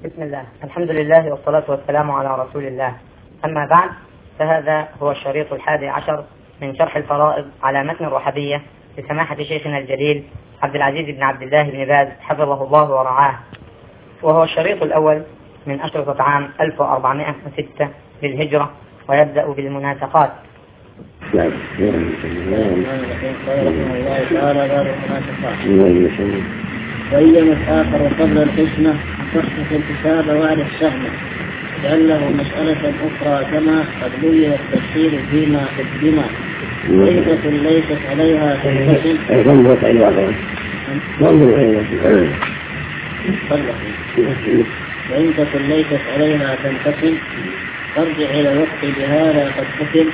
بسم الله، الحمد لله والصلاة والسلام على رسول الله. أما بعد، فهذا هو الشريط 11 من شرح الفرائض على متن الرحبية لسماحة شيخنا الجليل عبد العزيز بن عبد الله بن باز حفظه الله ورعاه، وهو الشريط الأول من أشرطة عام 1406 للهجرة، ويبدأ بالمناسقات. بينت آخر قبل القسمة تصحح الكتاب وعرف سهمه لأنه مسألة أخرى كما قد بين التفسير فيما قدم. ليست ليست عليها تنقسم وإن تكن ليست عليها تنقسم ترجع إلى الوقت بهذا قد حكم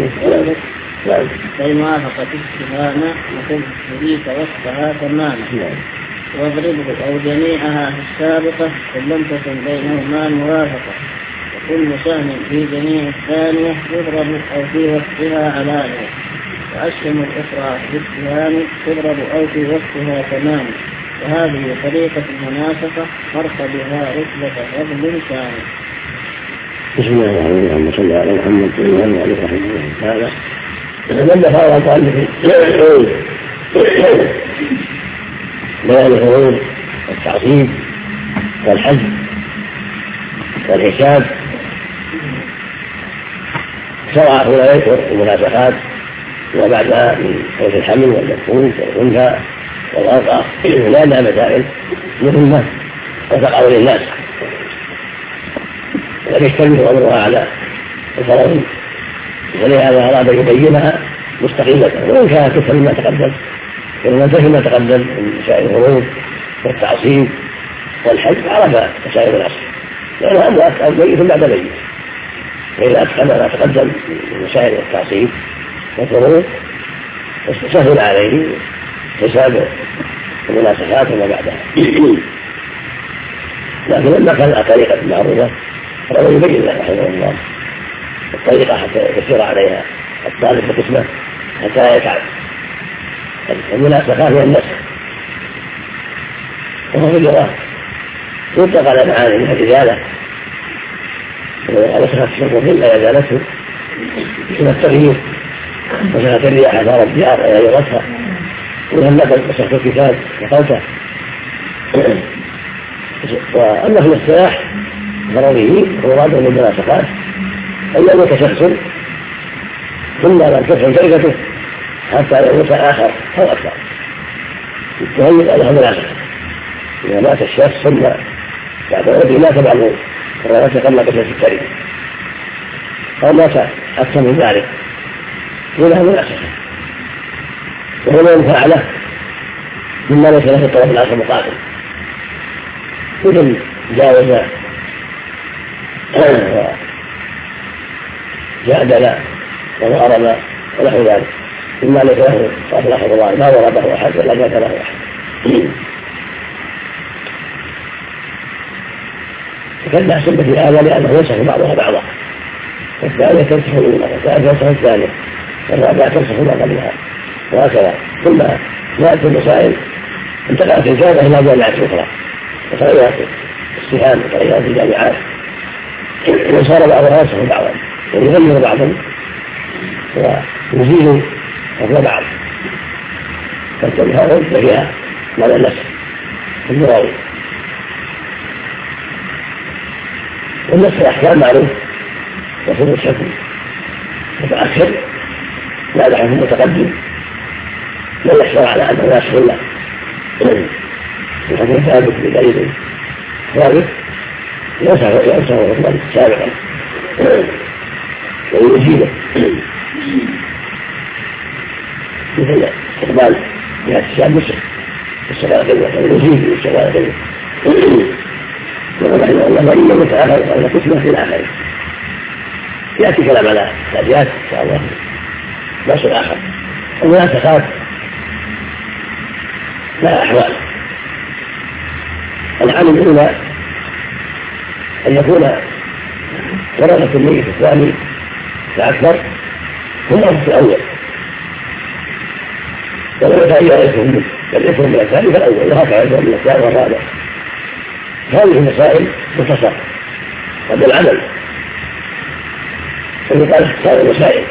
كي وافقت السهامة وكن تريد وصفها تماما واضربه أو جميعها في السابقة إن لم تكن بينهما موافقة، وكل سهم في جميع الثانية يضرب أو في وصفها علانية، وأسهم الأخرى في السهام تضرب أو في وصفها تماما، وهذه طريقة المناسقة فرق بها رتبة فضل كامل. بسم الله الرحمن الرحيم. صلى على محمد وعلى آله رحمه الله تعالى. تكلم هذا قال بيان الحروب والتعصيب والحج والحساب، شرع هنا يذكر المناسخات وبعدها من حيث الحمل والمفقود والأنثى والأرقى، لأنها مسائل مهمة وتقع للناس ويشتمل أمرها على الفرائض، ولهذا أراد يبينها مستقلة وإن كانت تفهم ما تقدم، ومن فهم ما تقدم من مسائل الغروب والتعصيب والحج عرف مسائل العصر، لأنها أمر ميت بعد ميت، فإذا أتقن ما تقدم من مسائل التعصيب والغروب سهل عليه حساب المناسخات وما بعدها. لكن لما كان الطريقة المعروفة فهو يبين له رحمه الله الطريقة حتى يسير عليها الطالب بقسمه حتى لا يتعب. المناسخات هي النسخ، وهو في اللغة يطلق على معاني من الرجالة، ونسخت الشرط إلا يزالته من التغيير، وسخت الرياح أثار الديار غيرتها، وهمت مسخت الكتاب وقوته. وأما في الاصطلاح فرضه مراد من المناسخات أن يموت شخص ثم لم تفهم شركته حتى يموت آخر أو أكثر، تهيئ له مناسخة. إذا مات الشخص ثم بعد موته مات بعض الروايات قبل قسمة التركة أو مات أكثر من ذلك له مناسخة، وهو من فعله مما ليس له الطرف الآخر مقابل، مثل جاوز جادل وضرب ونحو ذلك مما ليس له الطرف الآخر مقابل، ما ضربه أحد ولا جادله أحد. فكان أحسن في هذا لأنه ينسخ بعضها بعضا، والثانية تنسخ الأولى والثالثة تنسخ الثانية والرابعة تنسخ ما قبلها، وهكذا. ثم جاءت المسائل انتقلت الجامعة إلى جامعات أخرى وطريقة السهام وطريقة الجامعات، وصار بعضها ينسخ بعضا ويغير بعضا ويزيد فضل بعض، فالتنهار فيها معنى النسخ اللغوي. والنسخ الأحكام معروف، وصول الحكم متأخر بعد حكم متقدم لا يحصل على أنه ناسخ له، الحكم ثابت بدليل ثابت ينسخ حكما سابقا ويزيده، مثل استقبال جهة الشام نسخ الصلاة ويزيد الصلاة ورحمه الله وإن متأخر على قسمة في الآخر. يأتي كلام على الأبيات إن شاء الله نص الآخر. المناسخات لها أحوال. الحال الأولى أن يكون ورثة الميت الثاني فأكثر هم في الأول، ولو تغير اسمهم بل اسمهم من الثاني فالأول، وهكذا اسمهم من الثاني والرابع. هذه المسائل مختصرة وبالعمل اللي قال اختصار المسائل،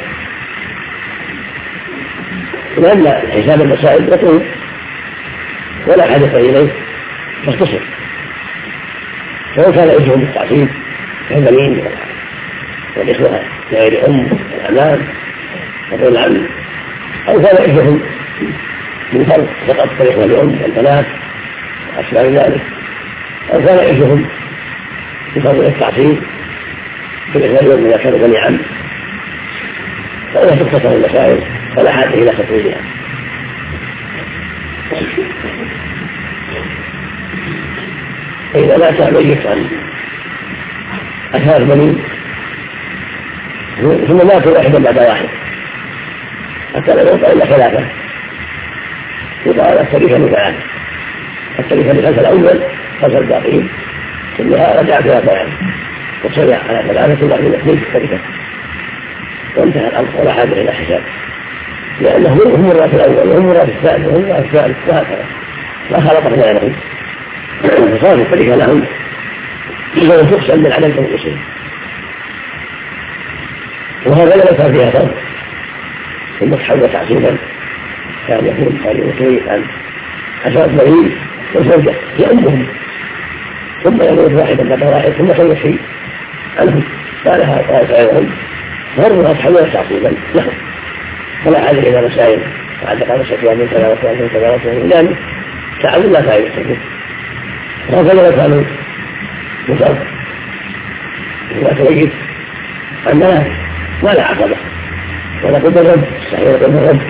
لأن حساب المسائل يطول ولا حدث إليه فاختصر. فلو كان يجب بالتعصيب كالبنين والإخوة غير والأمام وغير العم، أو كان يجب من فرق فقط كالإخوة الأم والبنات وأشباه ذلك، أو كان يجب بفضل التعصيب بالإخوة الأم إذا كانوا بني عم، فإذا تختصر المسائل فلا حاجة إلى تطويلها. إذا مات ميت عن أثار بني ثم ماتوا واحدا بعد واحد حتى لا يبقى إلا ثلاثة، يبقى التركة لثلاثة، التركة لخلف الأول خلف الباقين كلها رجع ثلاثة يعني وصلى على ثلاثة وبعدين اثنين في التركة وانتهى الأمر ولا حاجة إلى حساب، لأنه هم الرأس الأول وهم الرأس الثاني وهم الرأس الثالث وهكذا لا خلط بينهم، فصار التركة لهم إذا تقسم من عدم تنقصهم. وهذا لو كان فيها فرق ثم تحول تعصيبا كان يكون يطيق عن عشرة بنين وزوجة لأمهم ثم يموت واحدا بعد واحد ثم سيحيي عنهم قالها طائفة غيرهم مرة تحول تعصيبا لهم، فلا حاجة إلى مسائل تعلق على شكوى من كذا وكذا من كذا وكذا، لأن تعب لا فائدة فيه. وهكذا لو كانوا مصاب لا تريد أنها ما لا عقبة ولا قد الرب صحيح قد الرب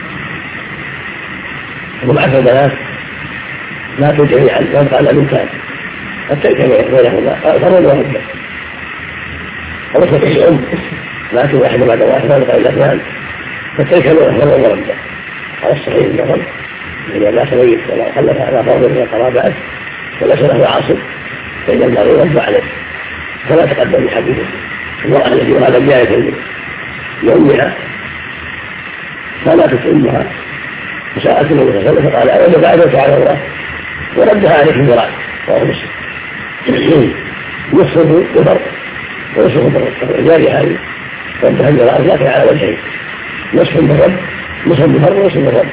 هم 10 بنات ماتوا جميعا ويبقى على الإمكان التركة بينهما فرد واحد ورثة الأم ماتوا واحد بعد واحد ويبقى الأثنان فالتركة بينهما ورد على الصحيح النظر إذا لا تريد ولا خلف على فرض من القرابات وليس له عاصب فإن المرء يرد عليه فلا تقدم بحديثه. المرأة التي أراد بجاية لأمها فماتت أمها وسألت النبي صلى الله عليه وسلم فقال أنا بعدك على الله وردها عليه الميراث وهو مسلم نصفه بفرق ونصفه بفرق الجاري هذه ردها الميراث لكن على وجهين نصف بالرد نصف بفرق ونصف بالرد.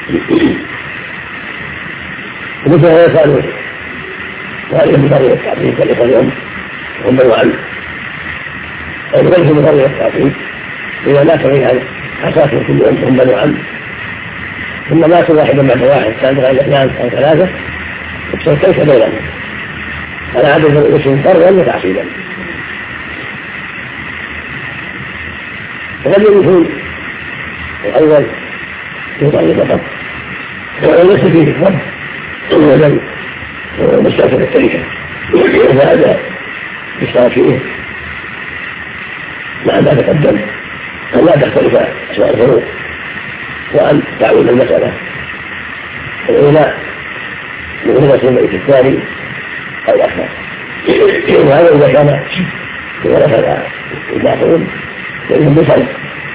ومثل هذا يفعل وهذه بطريقة التعظيم كالإخوة اليوم هم وعلم أو بغيره بطريقة التعظيم إذا مات غير حصاته كل يوم هم بنو عم ثم ماتوا واحدا بعد واحد كان غير اثنان أو ثلاثة وتصير كيف بينهم على عدد الاسم فرضا وتعصيبا. وقد يكون الأول يطلق فقط وليس فيه الفرد ولم مستأثر التركة وهذا يشترط فيه مع ما تقدم أن لا تختلف أسماء الفروق وأن تعويل المسألة الأولى من غير الميت الثاني أو الأكثر، وهذا إذا كان في ورثة الباقون فإنهم بفرق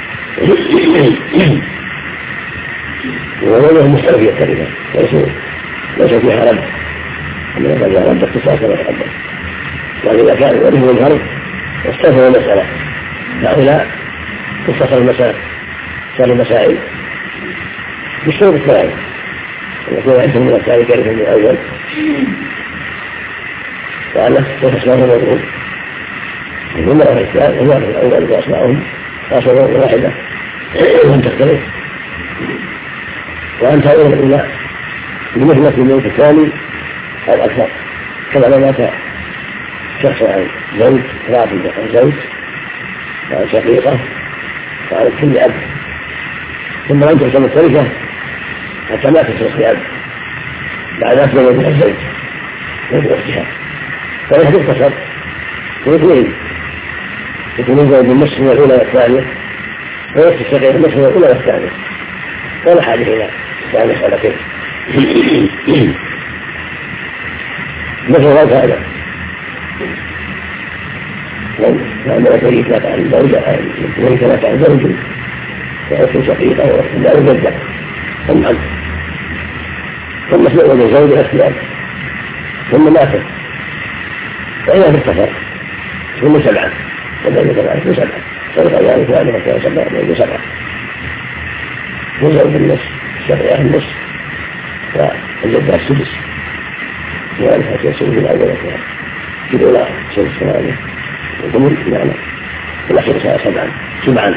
وغيرهم مستوفي التركة ليس في حرج أن يبقى رد اختصاص كما تقدم، وإذا كان ورثه الفرق واستوفوا المسألة هؤلاء تختصر المسائل المسائل بالشروط الثلاثة أن يكون عندهم من الثاني كارثا من الأول وأن يتسمعهم مضغوط ثم له الإسلام ويعرف الأول وأسمعهم خاصة واحدة لم تختلف، وأن تأويل الأولى بمثلة الموت الثاني أو أكثر كما لو مات شخص عن زوج راضي عن زوج وعن شقيقة وعن كل أب ثم لم تقسم التركة حتى ما تصرف لأب بعد أن تزوج الزوج وفي أختها فإذا تختصر واثنين يكون الزوج النصف من الأولى والثانية ويكفي الشقيق النصف من الأولى والثانية ولا حاجة إلى مسألتين. مثل هذا لأن شريك لا تعلم زوجة شريك لا تعلم زوجه وأخت شقيقة وأخت لا يجدد ثم عنه ثم سئل الزوج الاختيار ثم ماتت فإذا في السفر كل 7 وبين 7 في 7 فإذا ذلك أنه كان 7 بين 7 جزء بالنصف 7 النصف فالجدة السدس وذلك يسوي في الأول في الأولى سدس 8 وثمن معنى والأخير 7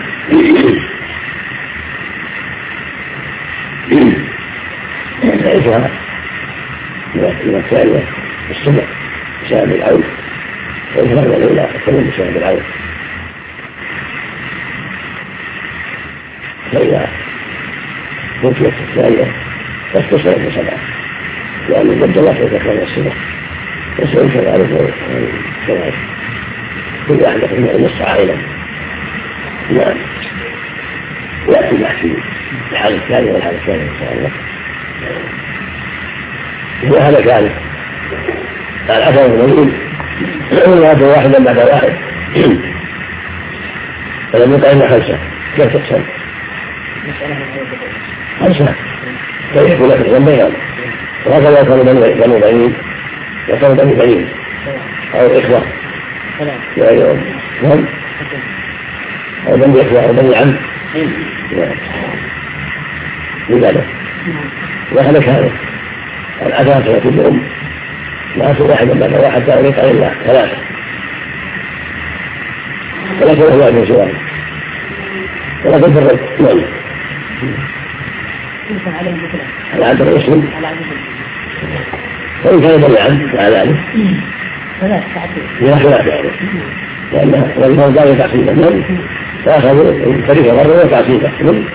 يعرفها من الثانية السبع بسبب العون ويفرق الأولى الثمن بسبب العون فإذا توفيت الثانية فاختصرت ب7 لأن الجد الله يتكلم السبع يسأل كذلك كل واحد من النص عائلا نعم يأتي بحثي الحالة الثانية والحالة الثانية إن شاء الله وهذا كان الأثر الموجود هذا واحدا بعد واحد فلم يقع إلا 5 كيف تقسم؟ 5 كيف يكون لك الذنبين وهكذا يكون بنو بعيد يكون بنو بعيد أو الإخوة نعم أو بني إخوة أو بني عم لذلك وهذا كان الأثاث كلهم لا أصل واحدا بعد واحد لا يقع إلا 3 ولكن هو من سؤال ولكن في الرد نعم على عبد المسلم وإن كان بني عم على ذلك لا خلاف يعني لأن الإمام داوي تعصيبا من فأخذوا الفريق مرة وتعصيبا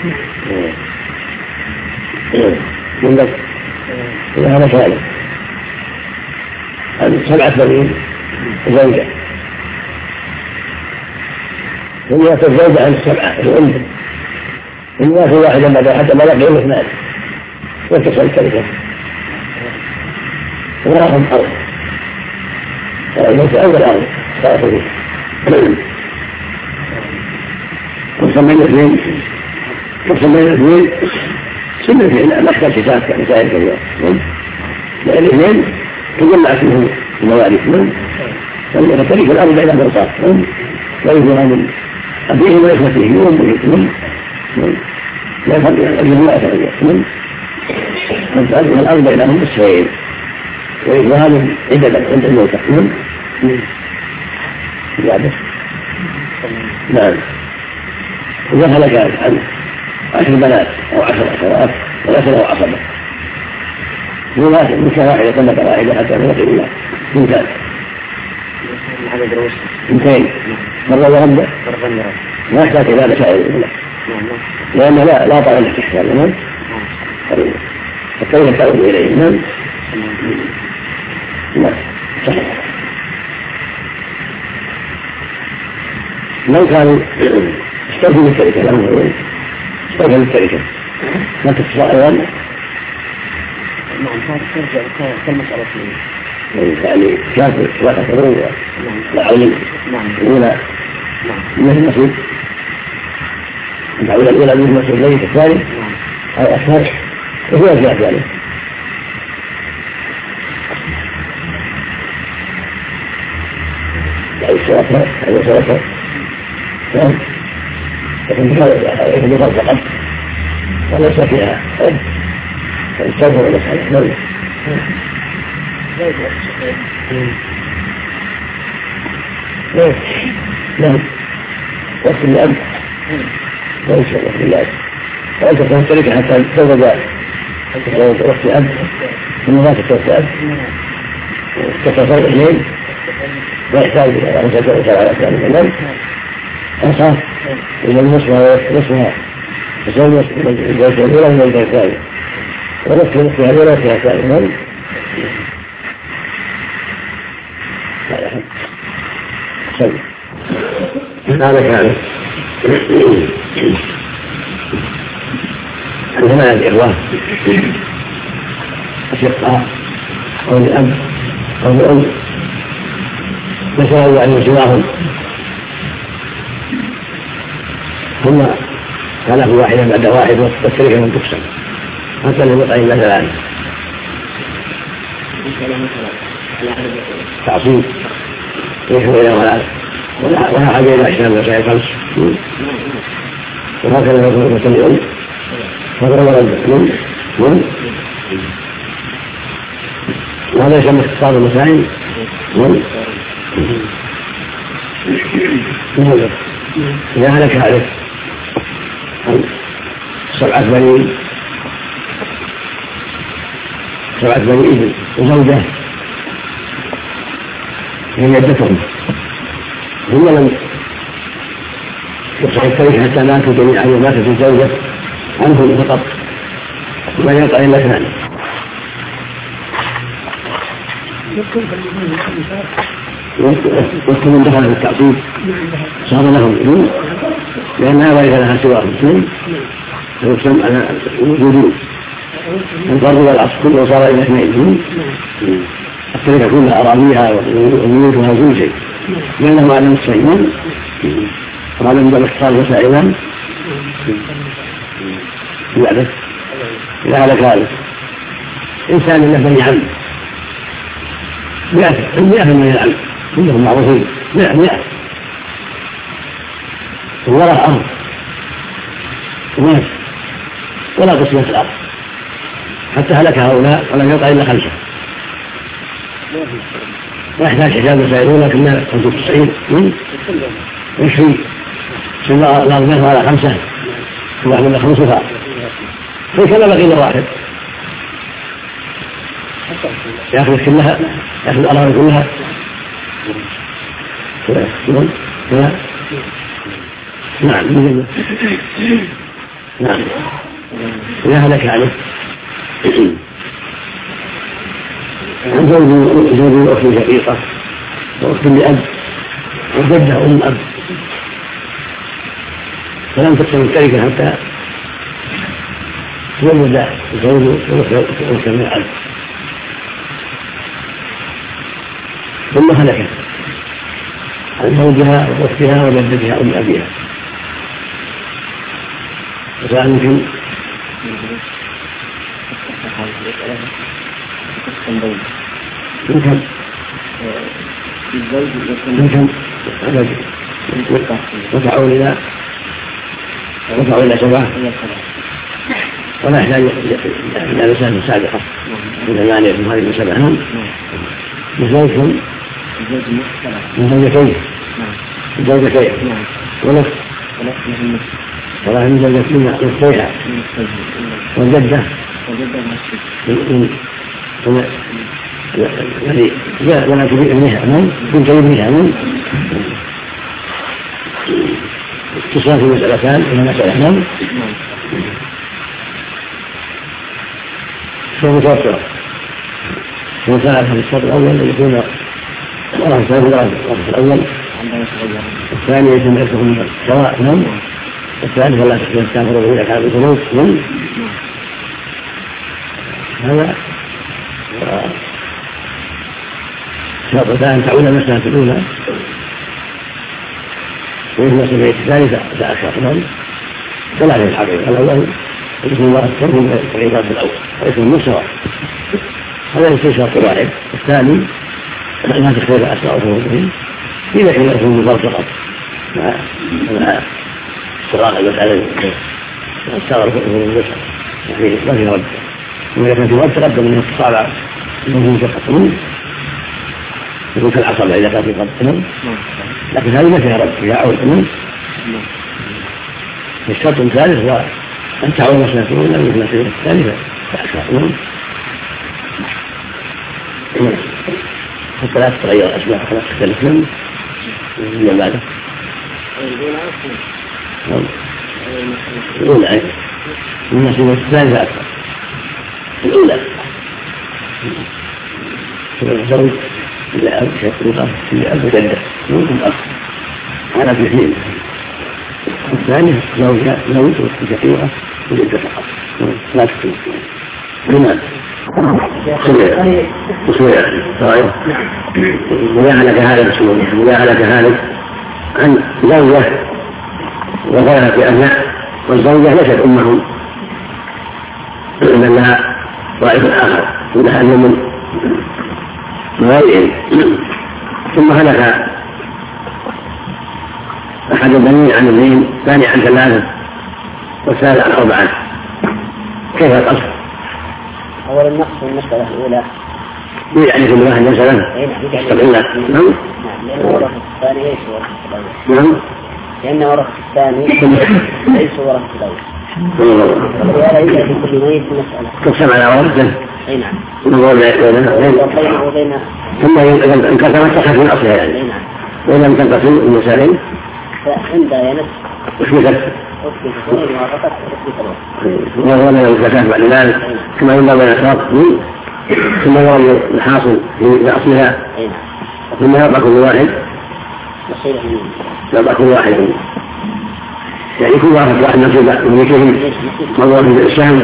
من ذلك هذا كان عن 7 بنين زوجة ثم يأتي الزوجة عن 7 الأم ثم يأتي واحدا بعد حتى ما لقيه 2 وتصل الشركة وراهم أرض الموت أول أرض صاروا فيه وصمين 2 سنة فينا ما اختار كتاب كمسائل كثيرة لأن 2 تجمع فيهم المواريث فترك الأرض بين الأرصاد ويجمع من أبيهم وإخوتهم وأمهم لا يفرق الأرض ما أتغير فترك الأرض بينهم نصفين وإخوانهم عددا عند الموتى نعم وهذا كان عن 10 بنات أو 10 أخوات ولكن أو عصبة من كواحدة طلق واحدة حتى نوصل إلى 2 مرة ورد ما يحتاج إلى مسائل لأن لا طعن الاستحسان فكيف تعود إليه نعم صحيح لو كانوا استوفوا بالشركة لهم استوفوا بالشركة ما تتصل أيضا نعم هذا ترجع كالمسألة يعني كافر ولا تضروا لا علم الأولى من المسجد الأولى من المسجد ليس الثاني أو أكثر وهو أجزاء ذلك أو الشرطة أو شرطة نعم لكن بفرق فقط وليس فيها فالسوف والمسألة نعم نعم وقت الأب ليس وقت الأب وأنت تكون شركة حتى تزوج وقت الأب ثم ما تتوقف الأب تتصل إليه ويحتاج إلى أن تتوقف على أسلام الإمام أصح إلى نصفها تسوي الجلسة الأولى من الجلسة الثانية ونصف نصفها الأولى فيها الثانية هذا كان عندنا الإخوة أشقاء أو الأب أو الأم نسأل أن يسواهم ثم كان واحدا بعد واحد والشركة من تقسم حتى لم يطع إلا 3 تعصيب ولا حاجة إلى أحكام المسائل الخمس وهكذا يكون اليوم هذا هو الرد وهذا يسمى اختصار المسائل إذا هلك هذا 7 بني إذن وزوجة هي يدتهم هم لم يصح التركة حتى ماتوا جميعا وماتت الزوجة عنهم فقط وما يقع إلا ثاني وكل من دخل في التعصيب صار لهم ابن لأنها ورث لها سوى مسلم فيقسم على الوجود الفرد والعصر كله صار إلى 2 التركة كلها أراضيها وبيوتها وكل شيء لأنه على الصيام وهذا من الاختصار وسائلا يعرف إذا هلك هذا إنسان له بني عم 100 من العلم كلهم معروفين 100 وراء أرض وناس ولا قسمة الأرض حتى هلك هؤلاء ولم يقع إلا 5 لا يحتاج حساب مسائل لكنها 95 20 الأرض على 5 واحد من 5 فاء فكما بقي الواحد يأخذ كلها يأخذ الأراضي كلها نعم نعم إذا هلك عليه عن زوج أخت شقيقة وأخت لأب وجدها أم أب فلم تقسم التركة حتى تولد زوج وأخت من الأب ثم هلكت عن زوجها واختها وجدتها ام ابيها وسأل يمكن وسعوا إلى 7 ولا يحتاج إلى مسافة سابقة إذا يعني هذه المسافة بزوجهم من زوجتين ولف ولا من زوجتين نصيحة والجدة الذي جاء ولا تبيع منها من كنت يبنيها من اتصال في مسألتان إلى مسألة من فمتوفر وثلاثة في الشرط الأول يكون ورث الأول الثاني يتم عرفهم سواء من الثالث ولا تستغفر به إذا كان بذنوب من هذا شرط أن تعود المسألة الأولى وإن المسألة الثالثة تأخر من فلا عليه الحقيقة الأول اسم الله الثاني العباد الأول واسم المسوى هذا ليس شرط واحد الثاني لا تختلف أسماء الفروضين إذا كان الاسم مفرقا مع استغراق المسألة استغرق الفروض يعني ما في رد وإذا كان في رد تقدم منه اتصال منه فقط يكون كالعصب إذا كان في قد لكن هذه ما فيها رد فيها عود الشرط الثالث هو أن تعود مسألة الأولى من المسألة الثالثة فأكثر حتى لا تتغير الأسماء ولا تختلف من بعده الأولى المسألة الثالثة أكثر الأولى الزوج إلى أب شقيقة إلى أب جدة ممكن أخ على في اثنين الثاني زوج شقيقة وجدة فقط لا تختلف لماذا؟ مجاهلك هذا عن زوجة وغيرها أبناء والزوجة ليست أمهم بل لها ضعيف آخر ولها أن من غيرهم ثم هلك أحد البنين عن اثنين، الثاني عن ثلاثة، والثالث عن أربعة. كيف القصر؟ أول النقص في المسألة الأولى يعني كل واحد مسألة تقريبا. نعم. لأن ورثة الثاني ليس ورثة الأول. نعم. لأن ورثة الثاني ليس ورثة الأول. ولهذا يجعل في كل ميت مسألة. تقسم على ورثته. أي نعم. بينه وبين. ثم إذا انقسمت تخرج من أصلها يعني. أي نعم. وإذا لم تنقسم المسائل. فعندها ينس. أثبتت. موافقة وهو من الزكاة بعد ذلك كما ينبغي بين الأشراط ثم يرى الحاصل في أصلها ثم يرضى كل واحد يعني كل واحد نصيب ملكهم موضوع في الإسلام.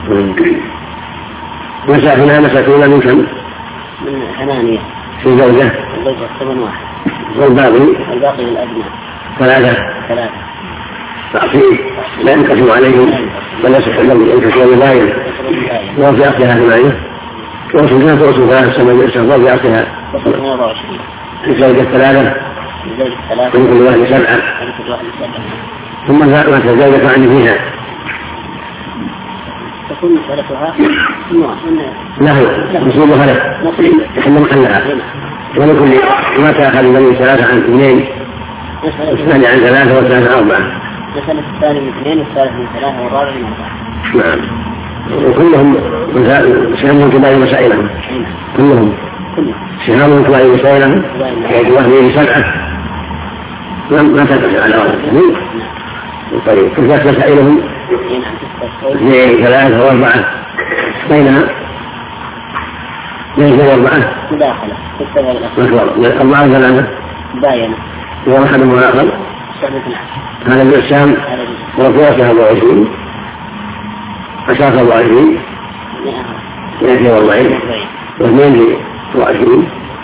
مساكنها مساكنها من كم؟ من 8 في زوجة 8 واحد والباقي للأبناء 3 تعصيب لا ينقسم عليهم بل يصح لهم ينقسم بباين وفي أصلها 8 وصلتها توصل 3 سنوات في أصلها الزوجة 3 من كل واحد 7 ثم ما تزوجت عني فيها تكون مسألتها له نصيبها له يحل محلها ولكل ما تأخذ النبي 3 عن 2 والثاني عن 3 والثالث عن 4. مسألة الثاني من 2 والثالث من 3 والرابع من 4. نعم. وكلهم سهمهم كبار مسائلهم كلهم سهمهم كبار مسائلهم يعني واحد 7 ما تنقسم على واحد. طيب كيف مسائلهم 2 3 و4 بينها 2 و4 مداخلة في 4 3 باينة وأحد والآخر هذا الإسلام وفيها 27 عشرة 24 42 و22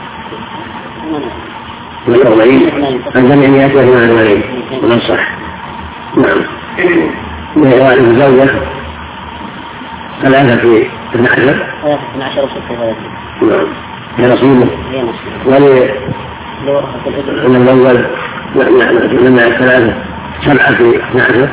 و40 الجميع 182 ونصح. نعم. وإغراء الزوجة 3 في 12 نعم هي نصيبه ولمن الأول لما 3 7 في 12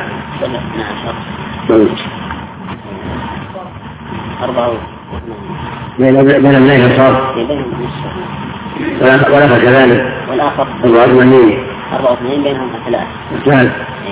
بين الليل صار والآخر كذلك والآخر 84 بينهم 3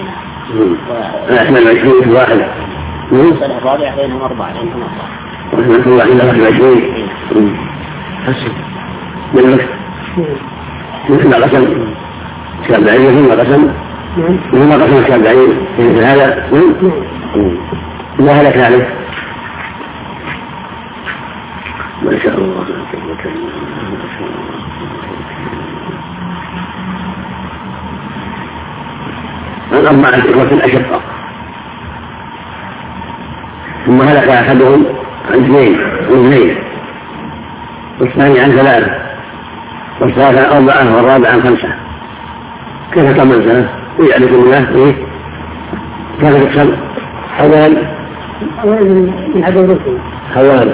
28 في واحد المسألة الرابعة بينهم 4 كل واحد 21 حسن بالمك مثل قسم كابعين ثم قسم ثم قسم كابعين مثل هذا ما هلك عليه ما شاء الله. الأربعة إخوة الأشقاء ثم هلك أحدهم عن 2 والثاني عن 3 والثالث عن 4 والرابع عن 5. كيف كم سنة؟ يعني كل الله كيف تكسب حوال من عدد رسل حوال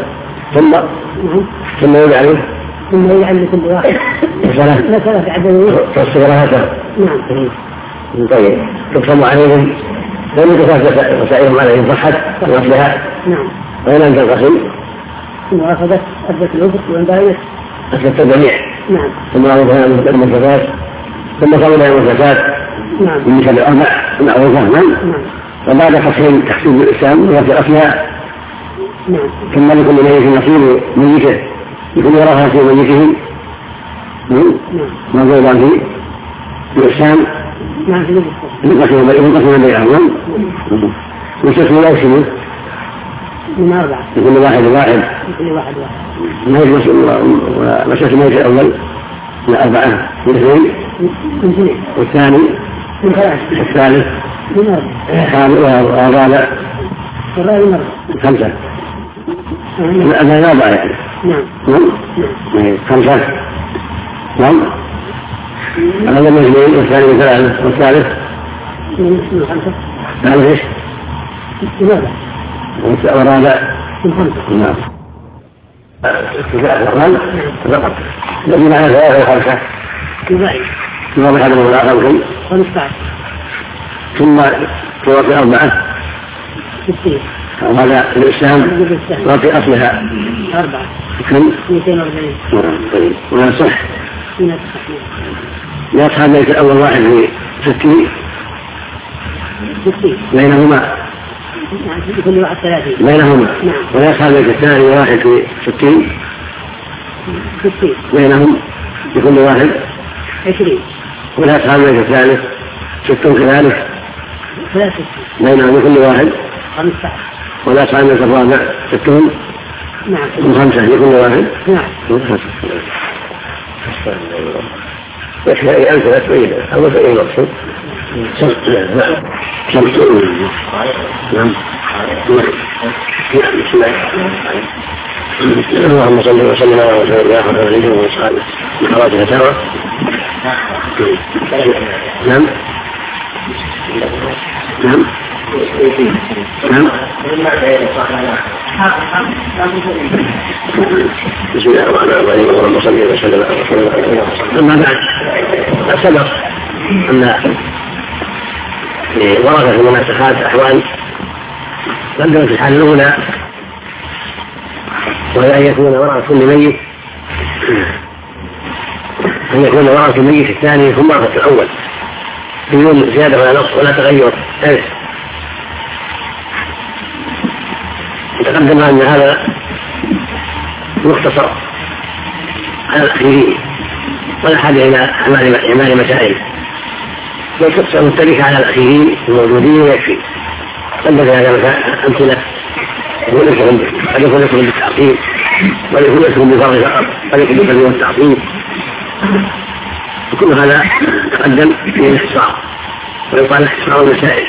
ثم يجعل لكل واحد مسألة في عدد رسل تصغر هكذا. نعم. طيب تقسم عليهم لم يتفاوت مسائلهم عليهم صحت وأصلها. نعم. وإن لم تنقسم ثم أخذت أثبت العذر والباية أثبت الجميع. نعم. ثم أخذها المنفذات ثم قبلها المنفذات نعم. من مثل 4 معروفة. نعم. وبعد تحصيل الإسلام وفي أصلها نعم. ثم لكل ميت نصيب ميته يكون يراها في ميته موضوعا في الإسلام. نعم. ينقسم بينهم ويستثني لا يسمى من 4 لكل واحد ما هي مسألة الميت الأول من 4 من 2 والثاني من 3 والثالث من 4 والرابع من 5 الرابع يعني. نعم. 5 نعم. هذا من 2 والثاني من 3 والثالث من 5 هذا ايش؟ والرابع من 5. نعم. الذي معنى 3 و5 يبعي ما بحد من الآخر 15 ثم توفي 4 وهذا الإسلام وفي أصلها 4 كم؟ 240. طيب ولا صح؟ يا أصحاب بيت الأول واحد في 60 بينهما كل واحد 30 بينهما. ولا أصحاب بيت الثاني واحد في 60 بينهم بكل واحد 20. ولا أصحاب بيت الثالث 60 كذلك بينهم بكل واحد 15. ولا أصحاب بيت الرابع 60 5 لكل واحد. يكفي أنت لا تبين أو تبين المقصود. نعم. اللهم صل وسلم على رسول الله وعلى آله وصحبه من حوادث الفتاوى. نعم. نعم. نعم. بسم الله الرحمن الرحيم. اللهم صل وسلم على رسول الله. أما بعد سبق أن ورثة المناسخات أحوال قدمت الحالة الأولى وهي أن يكون وراء كل ميت الميت الثاني ثم ورثة الأول بدون زيادة ولا نقص ولا تغير إرث. تقدم أن هذا مختصر على الأخيرين ولا حاجة إلى إعمال مسائل، بل تقصر متبكة على الأخيرين الموجودين ويكفي. قد هذا أمثلة قد يكون لكم بالتعقيد ويكون لكم بفرض فقط قد يكون لكم بالتعقيد، وكل هذا تقدم في الاختصار ويقال اختصار المسائل.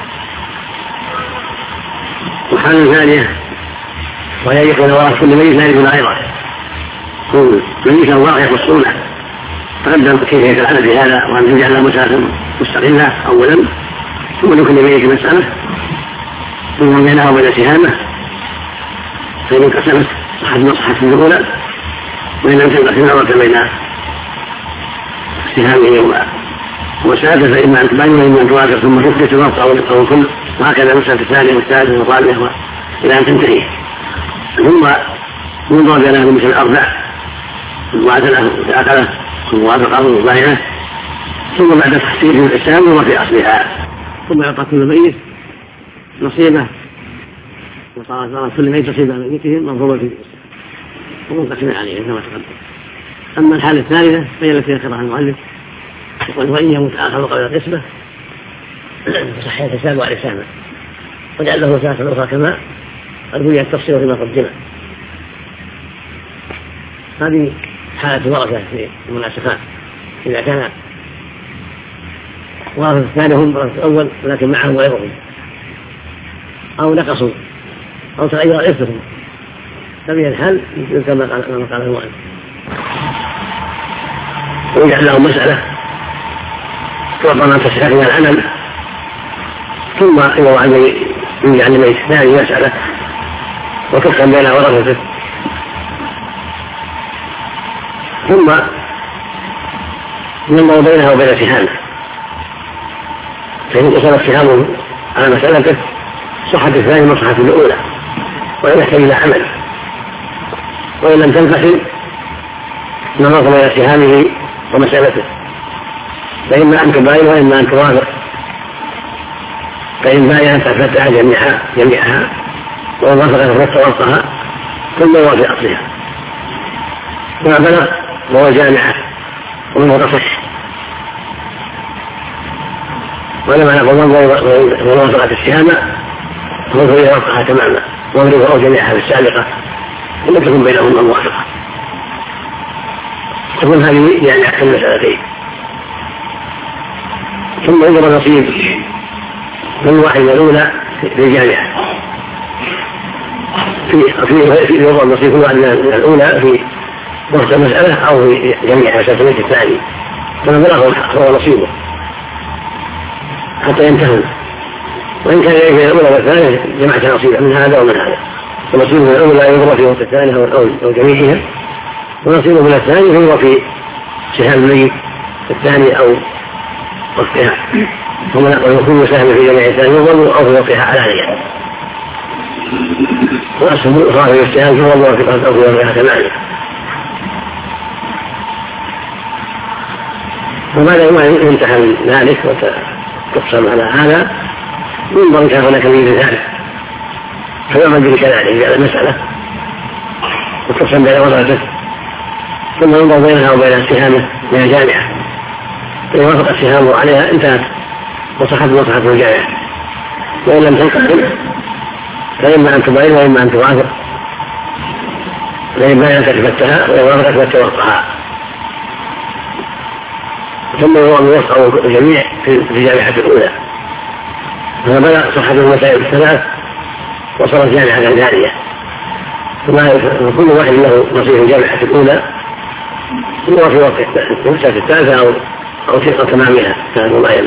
وحالة ثانية وهي يكون وراء كل ميت لا يكون أيضا كل ميت الله يخصونه. تقدم كيف يتعلم بهذا وأن يجعل مسألة مستقلة أولا، ثم لكل ميت مسألة ثم بينها وبين سهامه، فإن انقسمت صحت مصحة الأولى وإن لم تنقسم مرة بين سهامه وسادة فإما أن تبين وإما أن توافق ثم تثبت الوقت أو الكل، وهكذا المسألة الثانية والثالثة والرابعة إلى أن تنتهي. ثم ينظر بأنها مثل الأربع وعدله ثم وافق أرض الظاهرة، ثم بعد تحصيل في الإسلام وما في أصلها ثم يعطى كل ميت نصيبه، وصار كل ميت نصيبه من ميتهم منظومة في الإسلام ومنقسم عليه كما تقدم. أما الحالة الثالثة فهي التي ذكرها المؤلف، يقول وإن يموت آخر قبل القسمة فصح الحساب والإسلام وجعل له ثلاثة أخرى كما قد بين التفصيل فيما قدمه. هذه حالة ورثة في المناسخات، إذا كان ورثة الثاني هم ورثة الأول ولكن معهم غيرهم أو نقصوا أو تغير إرثهم، ففي الحال كما قال المؤلف ويجعل لهم مسألة تعطى من تسعى من العمل، ثم يجعل الميت الثاني مسألة وتقسم بين ورثته، ثم ينظر بينها وبين سهامه، فإن انقسمت سهامه على مسألته صحة الثاني مصحة الأولى ولا يحتاج إلى عمل، وإن لم تنقسم نظر بين سهامه ومسألته، فإما أن تباين وإما أن توافق، فإن باين تفتح جميعها وإن وافقت فتوافقها ثم هو في أصلها ما بلغ وهو جامعة ومنه تصح. ولما نقول من وافقت السهامة فهو يوقعها تماما وضربه جميعها في السابقة ولم تكن بينهما موافقة، تكون هذه يعني أحسن المسألتين. ثم يضرب نصيب من واحد الأولى في الجامعة في يضرب نصيب واحد من الأولى في وقت المسألة أو في جميع مسألة الثاني، فما بلغه هو نصيبه حتى ينتهوا. وإن كان يجب الأولى والثانية جمعت نصيبه من هذا ومن هذا، ونصيبه من الأولى يضرب في وقت الثانية أو جميعها، ونصيبه من الثاني يضرب في سهام الميت الثاني أو وقتها. ويكون سهم في جميع الثاني يظل أو في وقتها علانية، وأصل صاحب الاجتهاد يظل في قصد أو في وقتها ثمانية. وبعد ما ينتهى من ذلك وتقسم على هذا ينظر كان هناك من ذلك فيعمل به كذلك على المسألة وتقسم بين وضعته، ثم ينظر بينها وبين سهامه من الجامعة، إذا وافق السهام عليها انتهت وصحت مصلحة الجامعة، وإن لم تنقسم فإما أن تبين وإما أن توافق، فإن بينت تفتها وإن وافقت فتوقعها، ثم يوقع الجميع في الجامعة الأولى. فبدأ صحة المسائل الثلاث وصلت جامعة ثانية، وكل واحد له نصيب الجامعة الأولى هو في وقت الثالثة أو تمامها كان معينة،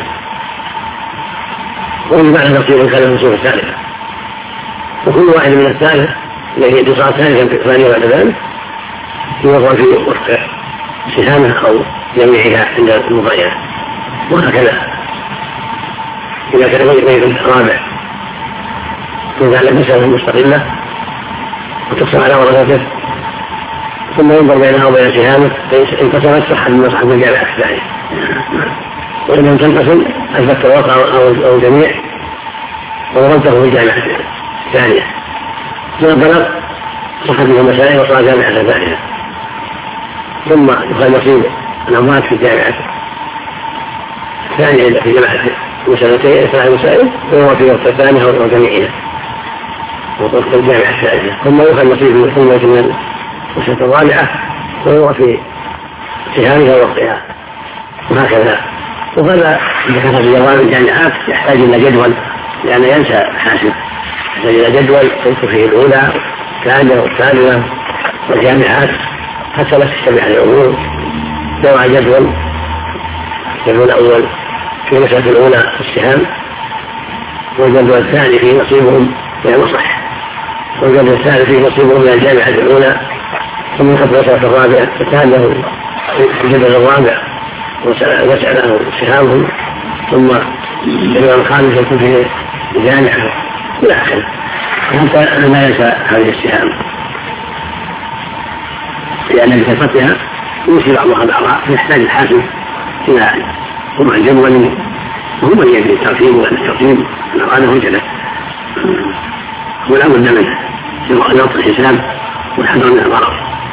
ومن بعد نصيب كان النصوص الثالثة، وكل واحد من الثالث الذي اتصال ثانية بعد ذلك يوضع في وقت سهامه أو جميعها عند المضيعة، وهكذا إذا كان غير الرابع تجعل المسألة مستقلة وتقسم على ورثته، ثم ينظر بينها وبين سهامه، فإن قسمت صحت من مصلحة الجامعة الثانية، وإن لم تنقسم أثبت الوقع أو الجميع وضربته في الجامعة الثانية، ثم بلغ صحت من المسائل وصار جامعة ثانية، ثم يقال نصيب الأموات في الجامعة الثانية في جامعة مسألتين ثلاث مسائل، وهو في وقت الثانية وجميعها وقت الجامعة الثانية، ثم يقال نصيب من المسألة الرابعة وهو في سهامها ووقتها، وهكذا. وهذا بكثرة جواب الجامعات يحتاج إلى جدول، لأن ينسى حاسب، يحتاج إلى جدول يذكر فيه الأولى والثانية والثالثة والجامعات حتى لا تشتبه على الأمور. نوع جدول الأول في المسألة الأولى السهام، والجدول الثاني فيه نصيبهم من المصح، والجدول الثالث فيه نصيبهم من الجامعة الأولى، ثم يقف المسألة الرابعة الثالثة الجدول الرابع وسأله سهامهم، ثم الجدول الخامس يكون فيه الجامعة إلى آخره، حتى لا ينسى هذه السهام، لأن بكثرتها يوصي بعضها بعضها فيحتاج الحاسب إلى وضع جدول وهو من يجري الترتيب والترتيب هذا هجرة، ولا بد منه لضبط الحساب والحذر من الغلط.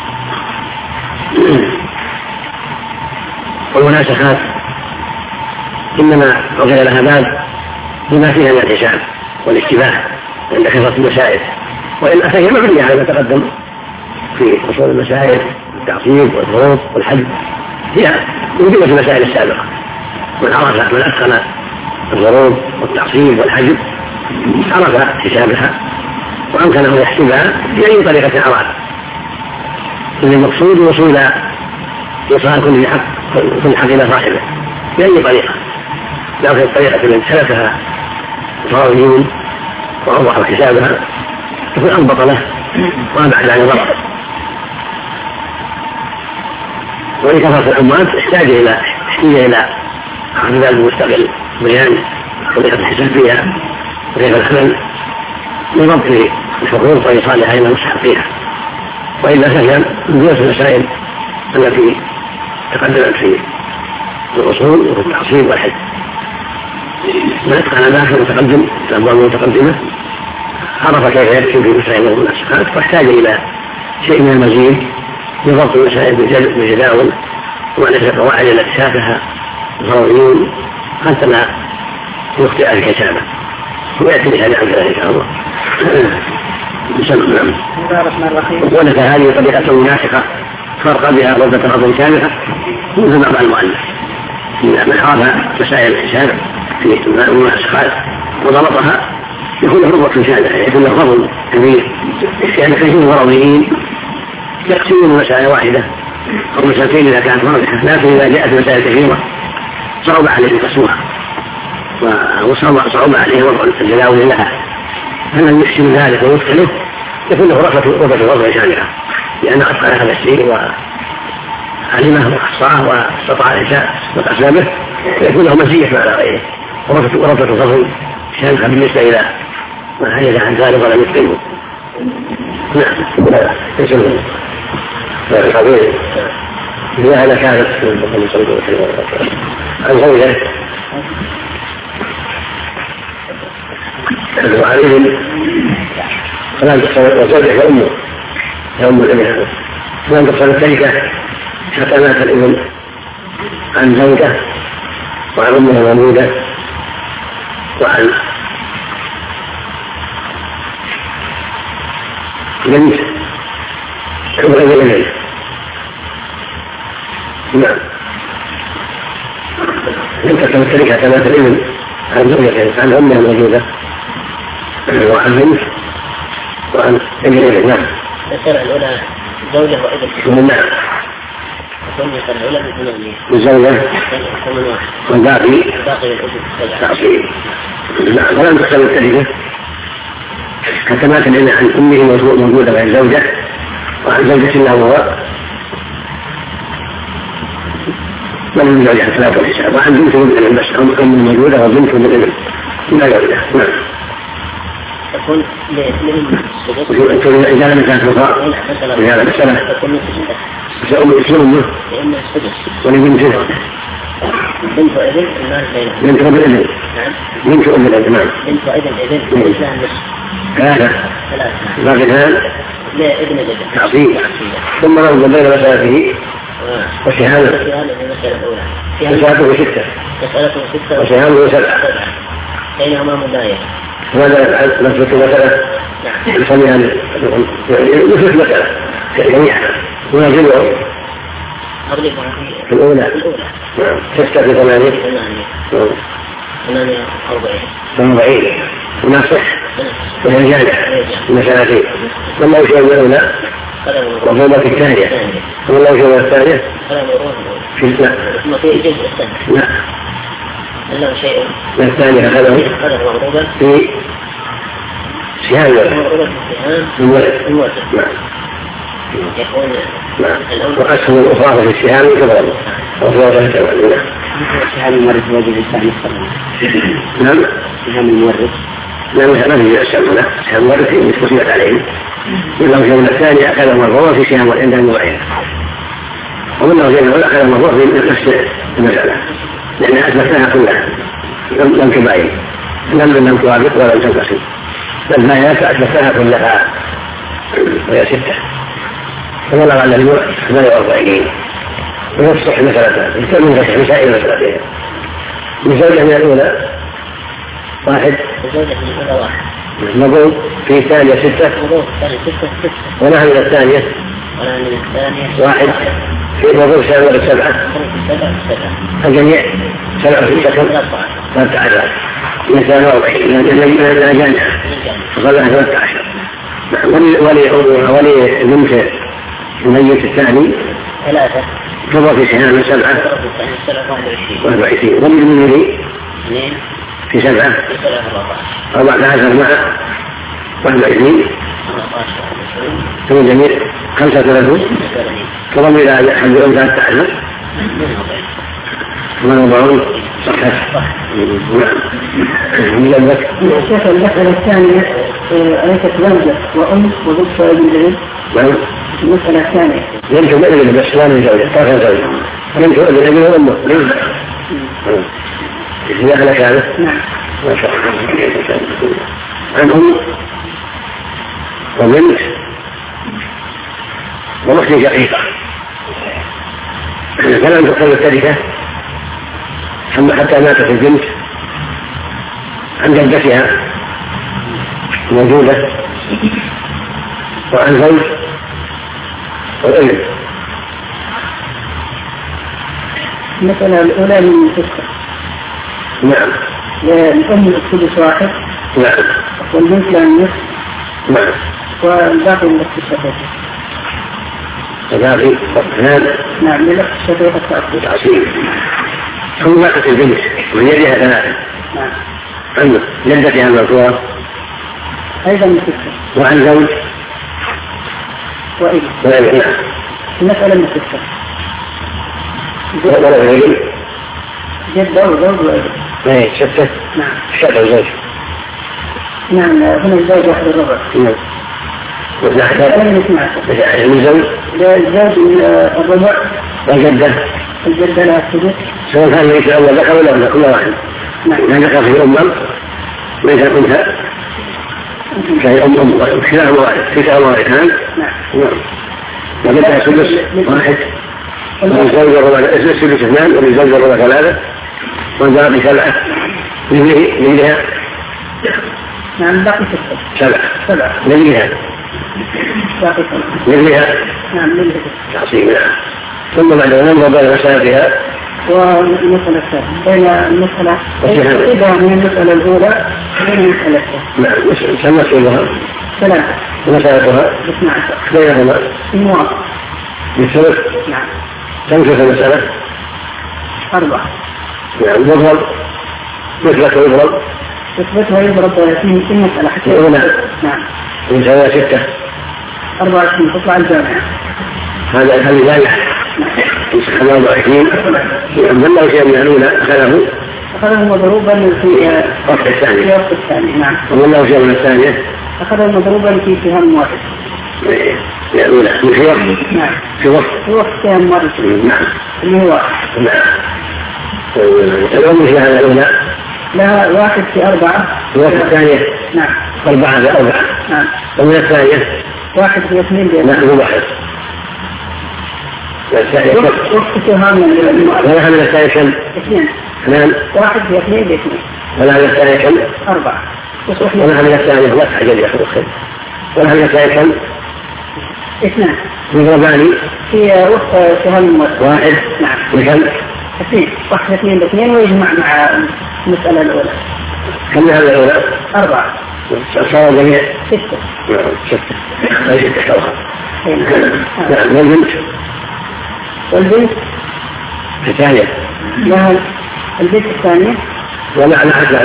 والمناسخات إنما وجد لها باب بما فيها من الحساب والاشتباه عند كثرة المسائل، وإلا فهي مبنية على ما تقدم في أصول المسائل التعصيب والفروض والحج، هي موجودة في المسائل السابقة، من عرف من أتقن الفروض والتعصيب والحج عرف حسابها وأمكنه يحسبها بأي طريقة أراد، إن المقصود وصول إيصال كل حق إلى صاحبه بأي طريقة، لكن الطريقة التي سلكها الفراغيون وأوضحوا حسابها تكون أنبط له وأبعد عن الضرر. ولكثرة الأموات احتاج إلى أخذ ذلك المستقل بيان طريقة الحساب فيها وكيف العمل لضبط الحقوق وإيصالها إلى مستحقيها، وإلا فهي من جنس المسائل التي تقدمت في الأصول وفي التعصيب والحج. من أتقن ذلك المتقدم الأبواب المتقدمة عرف كيف يكتب في مسائل المناسخات، واحتاج إلى شيء من المزيد لضبط المسائل بجداول ومعرفة القواعد التي شافها الفراغيون حتى لا يخطئ في حسابه، ويأتي بهذا عن ذلك إن شاء الله. ولك هذه طريقة مناسخة فرق بها ردة الأرض كاملة منذ بعض المؤلف من عرف مسائل الحساب في المناسخات وضبطها يكون له رغبة شاملة، يكون له فضل كبير، يعني كثير من الفراغيين يقسمون مسألة واحدة أو مسألتين إذا كانت واضحة، لكن إذا جاءت مسائل كثيرة صعب عليه قسمها وصعب عليه وضع الجداول لها، فمن يحسن ذلك ويتقنه يكون له رغبة الوضع شاملة، لأنه أتقن هذا الشيء وعلمه وأحصاه واستطاع الحساب وأسبابه، فيكون له مزية على غيره وربطة الفصل شامخة بالنسبة إلى ما حدث عن ذلك ولا يتقنه. نعم يسلم الخبير لهذا كانت عن زوجه وعليهم فلا تقصر وزوجه كأمه كأم الابن فلا تقصر التركة حتى مات الابن عن زوجه وعن أمه مولودة وعن بنت غير الابن. نعم لم تكن التركة حتى مات الابن عن زوجته عن أمه موجودة وعن بنت وعن ابن. نعم المسألة الأولى زوجة وابن. نعم المسألة الأولى بالثمانية الزوجة والباقي تعصيب. نعم ولم تحصل التركة حتى مات الابن عن أمه موجودة وعن زوجة وعن زوجة له هو من زوجها ثلاثة وتسعة وعن بنت من بس أم موجودة وبنت من الابن لا زوجة. نعم تكون إذا لم كانت رضاء إذا لم السنة سأم اسمه ولبنته بنت وابن المال بينهم. بنت وابن بنت أم الابن. نعم بنت وابن ابن ثلاثة باقيان لا ابن الابن تعصيب. ثم رغب بين مسألته وشهادة مسألته ستة وشهادته سبعة بينهما مباينة. وهذا نثبت مسألة نسميها نثبت مسألة جميعا ونجمعه في الأولى. نعم 6 في 8 48 ونصح وهي جامعة المسألتين. والله يشير الأولى وفوضى في الثانية والله يشير الثانية في لا لا له شيء الثانية أخذه في سهام المورد. وأسهم الأخرى في السهام كبرى وفوضى التوالي. سهام المورد واجب الإنسان نعم سهام المورد لا ما في السهام لا سهام المورد في مستثمت عليهم. والله يشير الثانية أخذه مرفوع في سهام عند النوعين ومنه جميع أخذه مرفوع في نفس المسألة لأنها أثبتناها كلها لم تباين لم توافق ولم تنقسم بل ما هي أثبتناها كلها وهي 6 فبلغ على الموت 48 ونفسح مسألتان من فتح مسائل مسألتين. بزوجة من الأولى واحد نقول في الثانية 6 ونحن من الثانية واحد في موضوع 7 الجميع 7 في الشكل 13 من 42 لا جامعة فصلها 13 ولي بنت الميت الثاني 3 تضع في سهام من 7 21 وللمنيري في 7 14 مع 21 ثم الجميع 35 تضم إلى حد 13 ونضعون صحة. نعم الشيخ المسألة الثانية أليست زوجة وأم وبنت وابن الابن. نعم المسألة الثانية بنت وابن بس لا من زوجة طرف زوجة بنت وابن الابن وأمه. إذا أهلك هذا نعم ما شاء الله عن أم وبنت وأخت شقيقة فلم تقل التركة حتى ماتت البنت عن جدتها موجودة وعن زوج والابن. المسألة الأولى من 6. نعم للأم السدس 1 نعم والبنت لها النصف نعم والباقي من الأخت الشقيقة. الباقي 2 نعم للأخت الشقيقة تعصيب. ثم ماتت البنت من يدها 3 نعم عن جدتها المذكورة أيضا من 6 وعن زوج وابن. نعم المسألة من 6 ولا الابن جدة وزوج وابن. ايه 6. نعم. شرع الزوج. نعم هنا الزوج واحد الربع. نعم. الزوج الربع. والجدة. الجدة لها السدس. سواء كان ليس أول ذكر ولا أنثى كل واحد. لا ذكر في أمم ليس أنثى. فهي كلاهما واحد كلاهما واحدان. نعم. وجدها سدس واحد. وللزوج الربع السدس 2 وللزوج الربع 3 والباقي 7 لها. نعم باقي 7 لها. باقي 7 لها. نعم لها. تعصيبها. ثم بعد أن ننظر بين مسائلها والمسألة الثانية بين المسألة من المسألة الأولى وبين المسألة الثانية. كم مسألتها؟ 3. مسألتها 12. بينهما الموافق. بالثلث. نعم. كم في المسألة؟ 4. نعم. يضرب مثلك يضرب. يثبتها يضرب في المسألة حتى. نعم. يساوي 6. 24 تطلع الجامعة. هذا لا يحل. يصح 24 من له شيء من الأولى أخذه مضروبا في وقت الثاني. نعم. ومن له شيء من الثانية أخذه مضروبا في سهم واحد. الأولى في وقت. نعم. في وقت سهم واحد. نعم. اللي هو. نعم. الأم في هذا الأولى لها 1 في 4. في وقت الثانية. نعم. 4 في 4. نعم. ومن الثانية 1 في 2. نعم. هو 1. وقت سهم ولا من الثانية كم؟ 2. نعم. 1 في 2 ولا من الثانية كم؟ 4. ولا من الثانية لا تحجر يا أخي. ولا من الثانية كم؟ 2. يضربان في وقت سهم 1. نعم. وكم؟ 2. 1 في 2 ويجمع مع المسألة الأولى. كم هذا الأولى؟ 4. صار الجميع 6. نعم 6. نعم. والبنت الثانية لها البنت الثانية ومع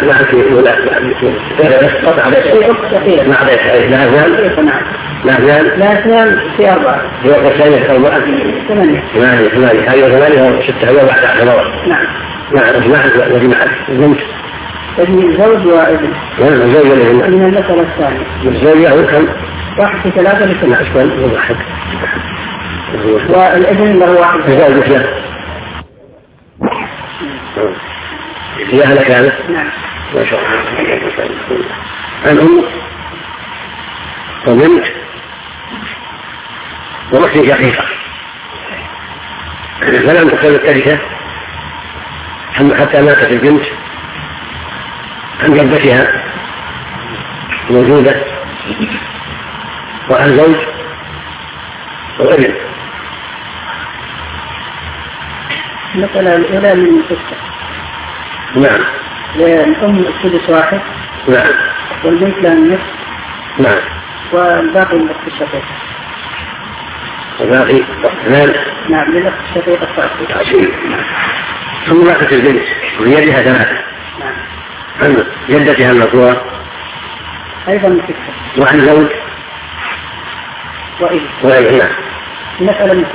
لا 2 في 4. في وقت الثانية 4. 8. 8. هذه 8 و6 هذا بعد 10. نعم. نعم. معك البنت الزوج وابن. نعم. الزوج والابن. من المسألة الثانية. الزوج له كم؟ 1 في 3 لا أشكال واحد. والابن له 1. الزوج مثله. هي أهل كامل. نعم. ما شاء الله. الأم وبنت وأخت شقيقة فلم تكن التركة حتى ماتت البنت عن جدتها موجودة وعن زوج وابن. المسألة الأولى من 6. نعم. الأم السدس 1. نعم. والبنت لها النصف. نعم. والباقي للأخت الشقيقة. الباقي 2. نعم للأخت الشقيقة 20. ثم ماتت البنت ويدها 3. نعم. عن جدتها المذكورة أيضا من 6. وعن زوج وابن. نعم. المسألة من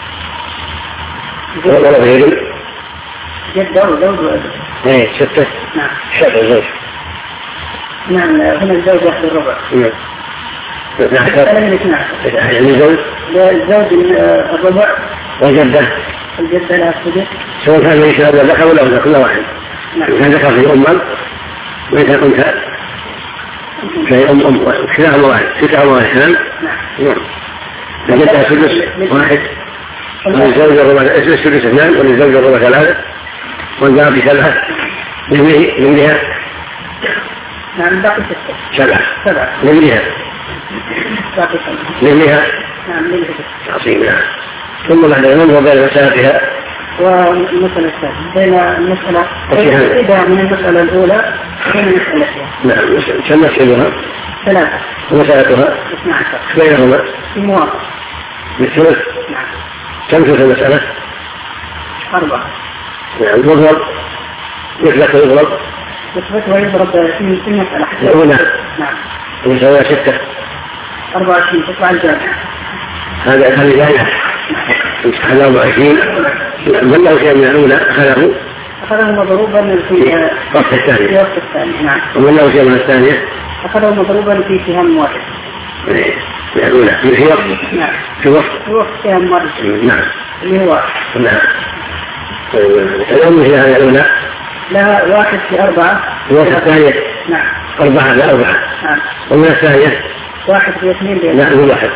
6. ولا غير جدة وزوج وابن. 6. نعم. شرع الزوج. نعم هنا الزوج واحد الربع. نعم. المسألة من 12. يعني الزوج الربع. والجدة. الجدة لها السدس. سواء كان ليس هذا ذكر ولا أنثى كل واحد. كان ذكر في أمم وليس أنثى فهي كلاهما واحد كلاهما واحدان. نعم. الجدة سدس 1 وللزوج الربع السدس 2 وللزوج الربع 3 والباقي 7 لابنها. نعم باقي 7 لابنها. باقي 7 لابنها. نعم لابنها. تعصيبها. ثم بعد أن ننظر بين مسائلها والمسألة الثانية بين المسألة من المسألة الأولى وبين المسألة الثانية. نعم. كم مسألتها؟ 3. ومسألتها 12. بينهما الموافق. بالثلث. نعم. كم في المسألة؟ 4. نعم. يضرب مثلك يضرب. يثبتها يضرب في المسألة الأولى. نعم. ويساوي 6. 24 تطلع الجامعة. هذا لا يحل. 24 من له شيء من الأولى أخذه مضروبا في وقت الثاني. وقت الثاني. نعم. ومن له شيء من الثانية؟ أخذه مضروبا في سهم واحد. الأولى في وقت. نعم. في وقت سهم واحد. نعم. اللي هو. نعم. الأم في هذه الأولى. لها 1 في 4. الوقت الثانية. نعم. 4 في 4. نعم. ومن الثانية. 1 في 2. لا هو 1.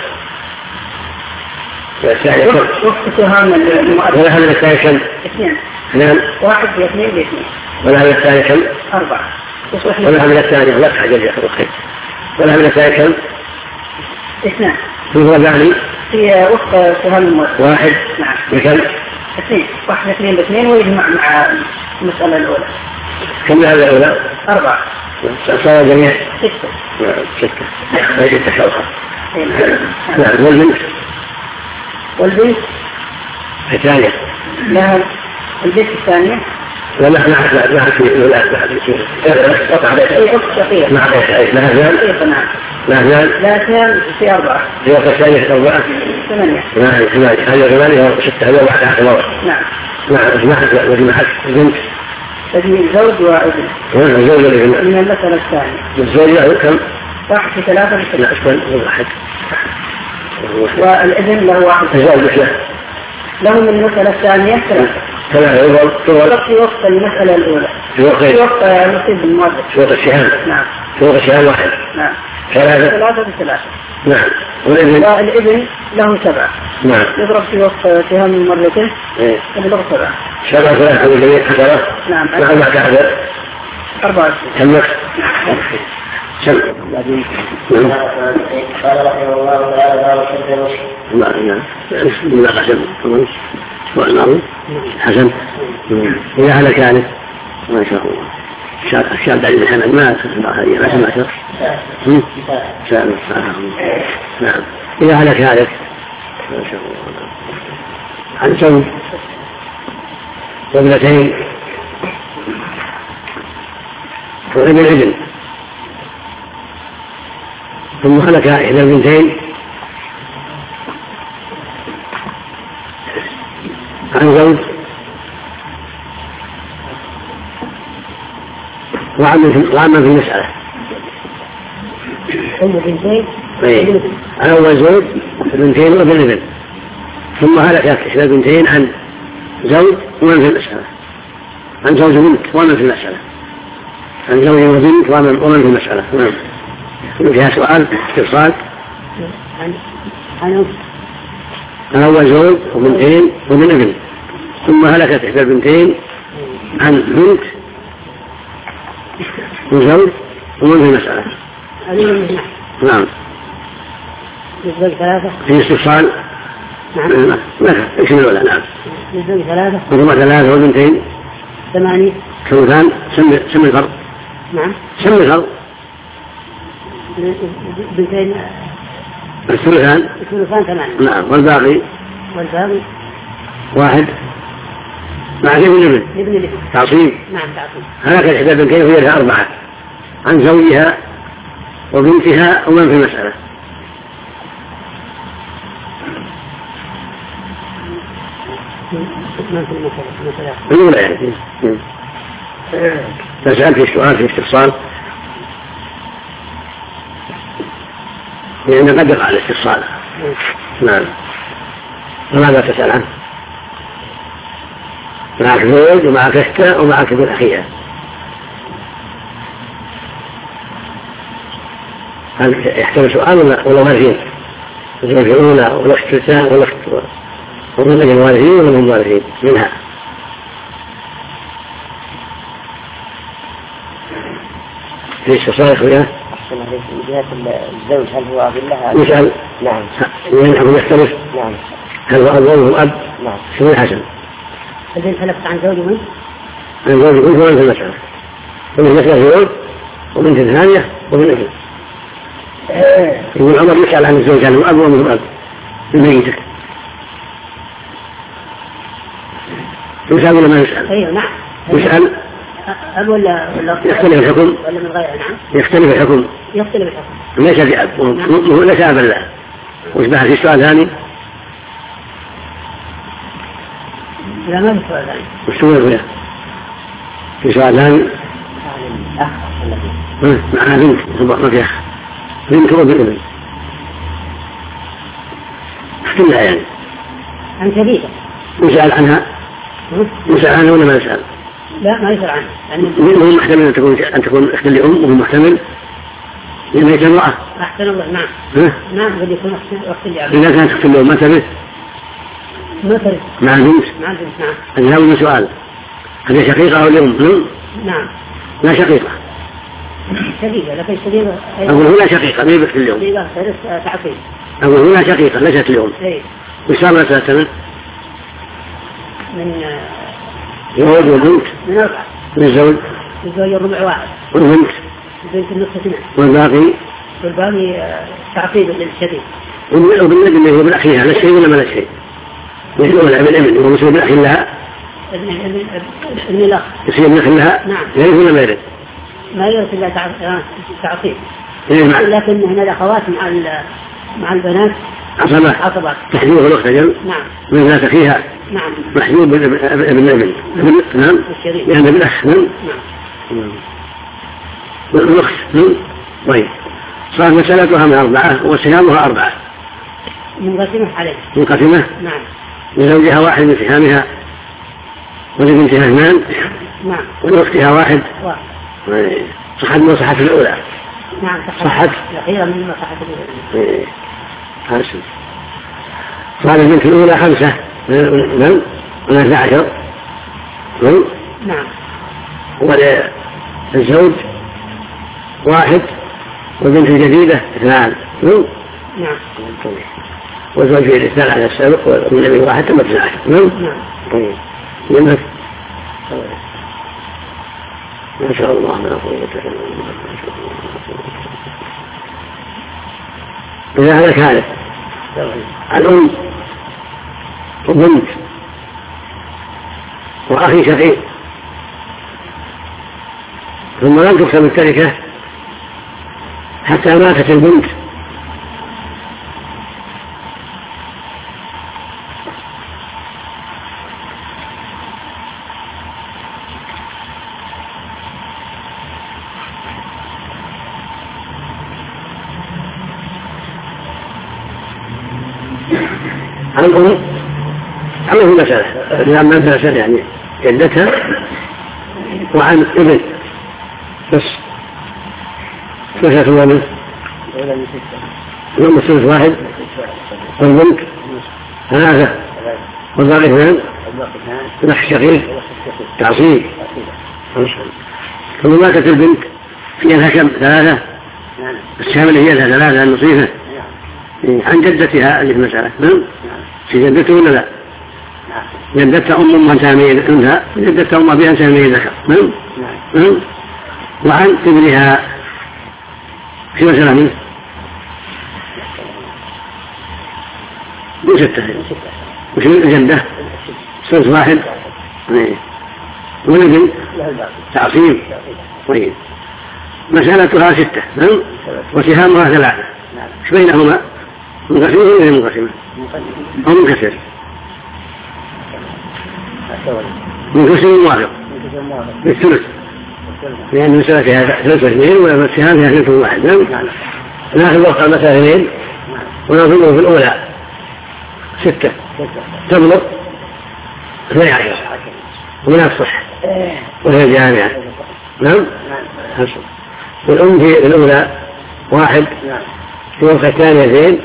الثانية كم؟ وقت سهام المؤدب. ولا هذا الثانية كم؟ 2. نعم. 1 في 2 ب 2. ولا هذا الثانية كم؟ 4. ولا هذا الثانية لا تحجر يا أخي. ولا هذا الثانية كم؟ 2. هو الثاني. في وقت سهام المؤدب. 1. نعم. بكم؟ 2. 1 في 2 ب 2 ويجمع مع المسألة الأولى. كم هذا الأولى؟ 4. صار جميع 6. 6. هذه التشوخة. نعم. والبنت الثانية. لها البنت الثانية. لا في الأولى قطع بيت. أي أخت شقيقة. مع بيت. لها زال. نعم. لها زال. لا زال في 4. في وقت الثانية في 4. 8. نعم 8. هذه 8 6 هذول 11 مرة. نعم. نعم. وجمعت البنت. تجميل زوج وابن. الزوج والابن. من المسألة الثانية. الزوج له كم؟ 1 في 3 ب 3. لا أكثر 1. والابن له 1. الزوج له. له من المسألة الثانية 3. 3 في وقت المسألة الأولى. في وقت نصيب المؤدب. في وقت السهام. نعم. في وقت السهام 1. نعم. 3 ب 3. نعم. والابن له 7. نعم. يضرب في وقت سهام مرتين. يضرب 7. 7 3 والجميع 10. نعم. نعم. 24. كم سم. قال رحمه الله تعالى باب شد المشكل. نعم. لا قسم. والله حسن. إذا هلك ذلك ما شاء الله. الشاب علي محمد ما سمعت. نعم. إذا هلك ذلك ما شاء الله. عن زوج وابنتين وابن ابن ثم هلك إحدى البنتين عن زوج وعمل في المسألة. أول زوج بنتين وابن ابن ثم هلكت إحدى البنتين عن زوج ومن في المسألة. عن زوج بنت ومن في المسألة. عن زوج وبنت ومن في المسألة. نعم. فيها سؤال استفصال. أول زوج وبنتين وابن ابن ثم هلكت إحدى البنتين عن بنت وزوج ومن في المسألة. نعم. الزوج 3. في استفصال. نعم. اسم الأولى. نعم. الزوج 3. وثم 3 والبنتين 8. ثلثان. سم الفرق. نعم. سم الفرق. بنتين. الثلثان 8. نعم. والباقي 1 مع ابن تعصيب. نعم تعصيب. هلكت إحدى البنتين وهي لها 4 عن زوجها وبنتها ومن في المسألة. الأولى يعني. تسأل في السؤال في استفصال لأن قد يقع الاستفصال. نعم. فماذا تسأل عنه؟ معك زوج ومعك أختها ومعك ابن أخيها. هل يحتمل سؤال ولا وارثين؟ الزوجة الأولى والأخت الثانية والأخت ومن أجل الوارثين ولا من الوارثين منها؟ في استفسار يا أخويا؟ من جهة الزوج هل هو أب لها؟ يسأل. نعم. ينحب يختلف. نعم. هل هو أب وهو أب؟ نعم. شو الحسن؟ البنت تلفت عن زوج وبنت؟ عن زوج وبنت ومن في المسألة. ومن المسألة زوج وبنت ثانية ومن ابن. يقول عمر يسأل عن الزوج هل هو أب ومن أب الميتة. يسأل ولا ما يسأل؟ أيوه نعم. يسأل. أب ولا يختلف الحكم. ولا من غير. نعم. يختلف الحكم. يختلف الحكم. ليس بأب. ليس أبا له. واشبه في سؤال ثاني. لا ما في سؤال ثاني. وش هو يقول؟ في سؤال ثاني معها بنت ما في أخ بنت وابن احتملها يعني عن شديدة يسأل عنها ولا ما يسأل؟ لا ما يسأل عنها هو محتمل أن تكون أخت لأم وهو محتمل لأن هي امرأة. أحسن الله. نعم نعم قد يكون أخت لأب. إذا كانت أخت لأم ما ترث مع البنت. نعم هذا هو سؤال هل شقيقة أو لأم؟ نعم لا شقيقة شقيقة لكن شقيقة أقول هنا شقيقة ما يبقى اليوم شقيقة ترث تعقيد. أقول هنا شقيقة ليست اليوم. وش صار لها 3 سنين؟ من الزوج والبنت من 4 من الزوج ربع واحد والبنت النصف 2 والباقي تعقيد للشديد. وبالنسبة اللي هو بالأخيها لا شيء ولا ما لا شيء يقول بالابن وهو مسلم بالأخي لها ابن الأخ يصير بالأخي لها. نعم يرث ولا ما يرث؟ ما يرث إلا تعقيد. لكن هنا الأخوات مع البنات عصبات تحجيب الأخت أجل. نعم من ذات أخيها. نعم محجوب ابن نعم لأن بالأخ. نعم والأخت. طيب صار مسألتها من 4 وسهامها 4 منقسمة عليه. منقسمة. نعم لزوجها 1 من سهامها ولبنتها 2. نعم ولأختها 1. صحت من صحت الأولى. نعم صحت الأخيرة من صحت الأولى. حسن. صار البنت الأولى 5 من 12. نعم وللزوج 1 والبنت الجديدة 2. نعم والزوج في الإثنان على السابق والنبي 1 ثم 12. نعم طيب يمك ما شاء الله لا قوة إلا بالله. إذا هلك هذا الأم وبنت وأخي شقيق ثم لم تقسم التركة حتى ماتت البنت عن الأم عنه مسألة لما مسألة يعني جدتها وعن ابن بس مسألة هو منه الأم الثلث 1 والبنت 3 والباقي 2 الأخ الشقيق تعصيب. ثم ماتت البنت فيها الحكم 3 السهم اللي هي 3 النصيفة عن جدتها اللي في المسألة. في جدته ولا لا؟ جدتها أمها سامية أنثى جدتها أم أبيها سامية ذكر. وعن ابنها في مسألة منه 6 وش الجدة ثلث 1 والابن تعصيب. طيب مسألتها 6 وسهامها 3 ايش بينهما؟ منقسمة ولا غير منقسمة؟ أو منكسر؟ منقسم موافق بالثلث لأن المسألة فيها 3 و2 والسهام فيها 2 و1. ناخذ وقت المسألة 2 ونضربه في الأولى 6 تبلغ 12 ومن الصح وهي جامعة. نعم والأم في الأولى 1 في وقت الثانية 2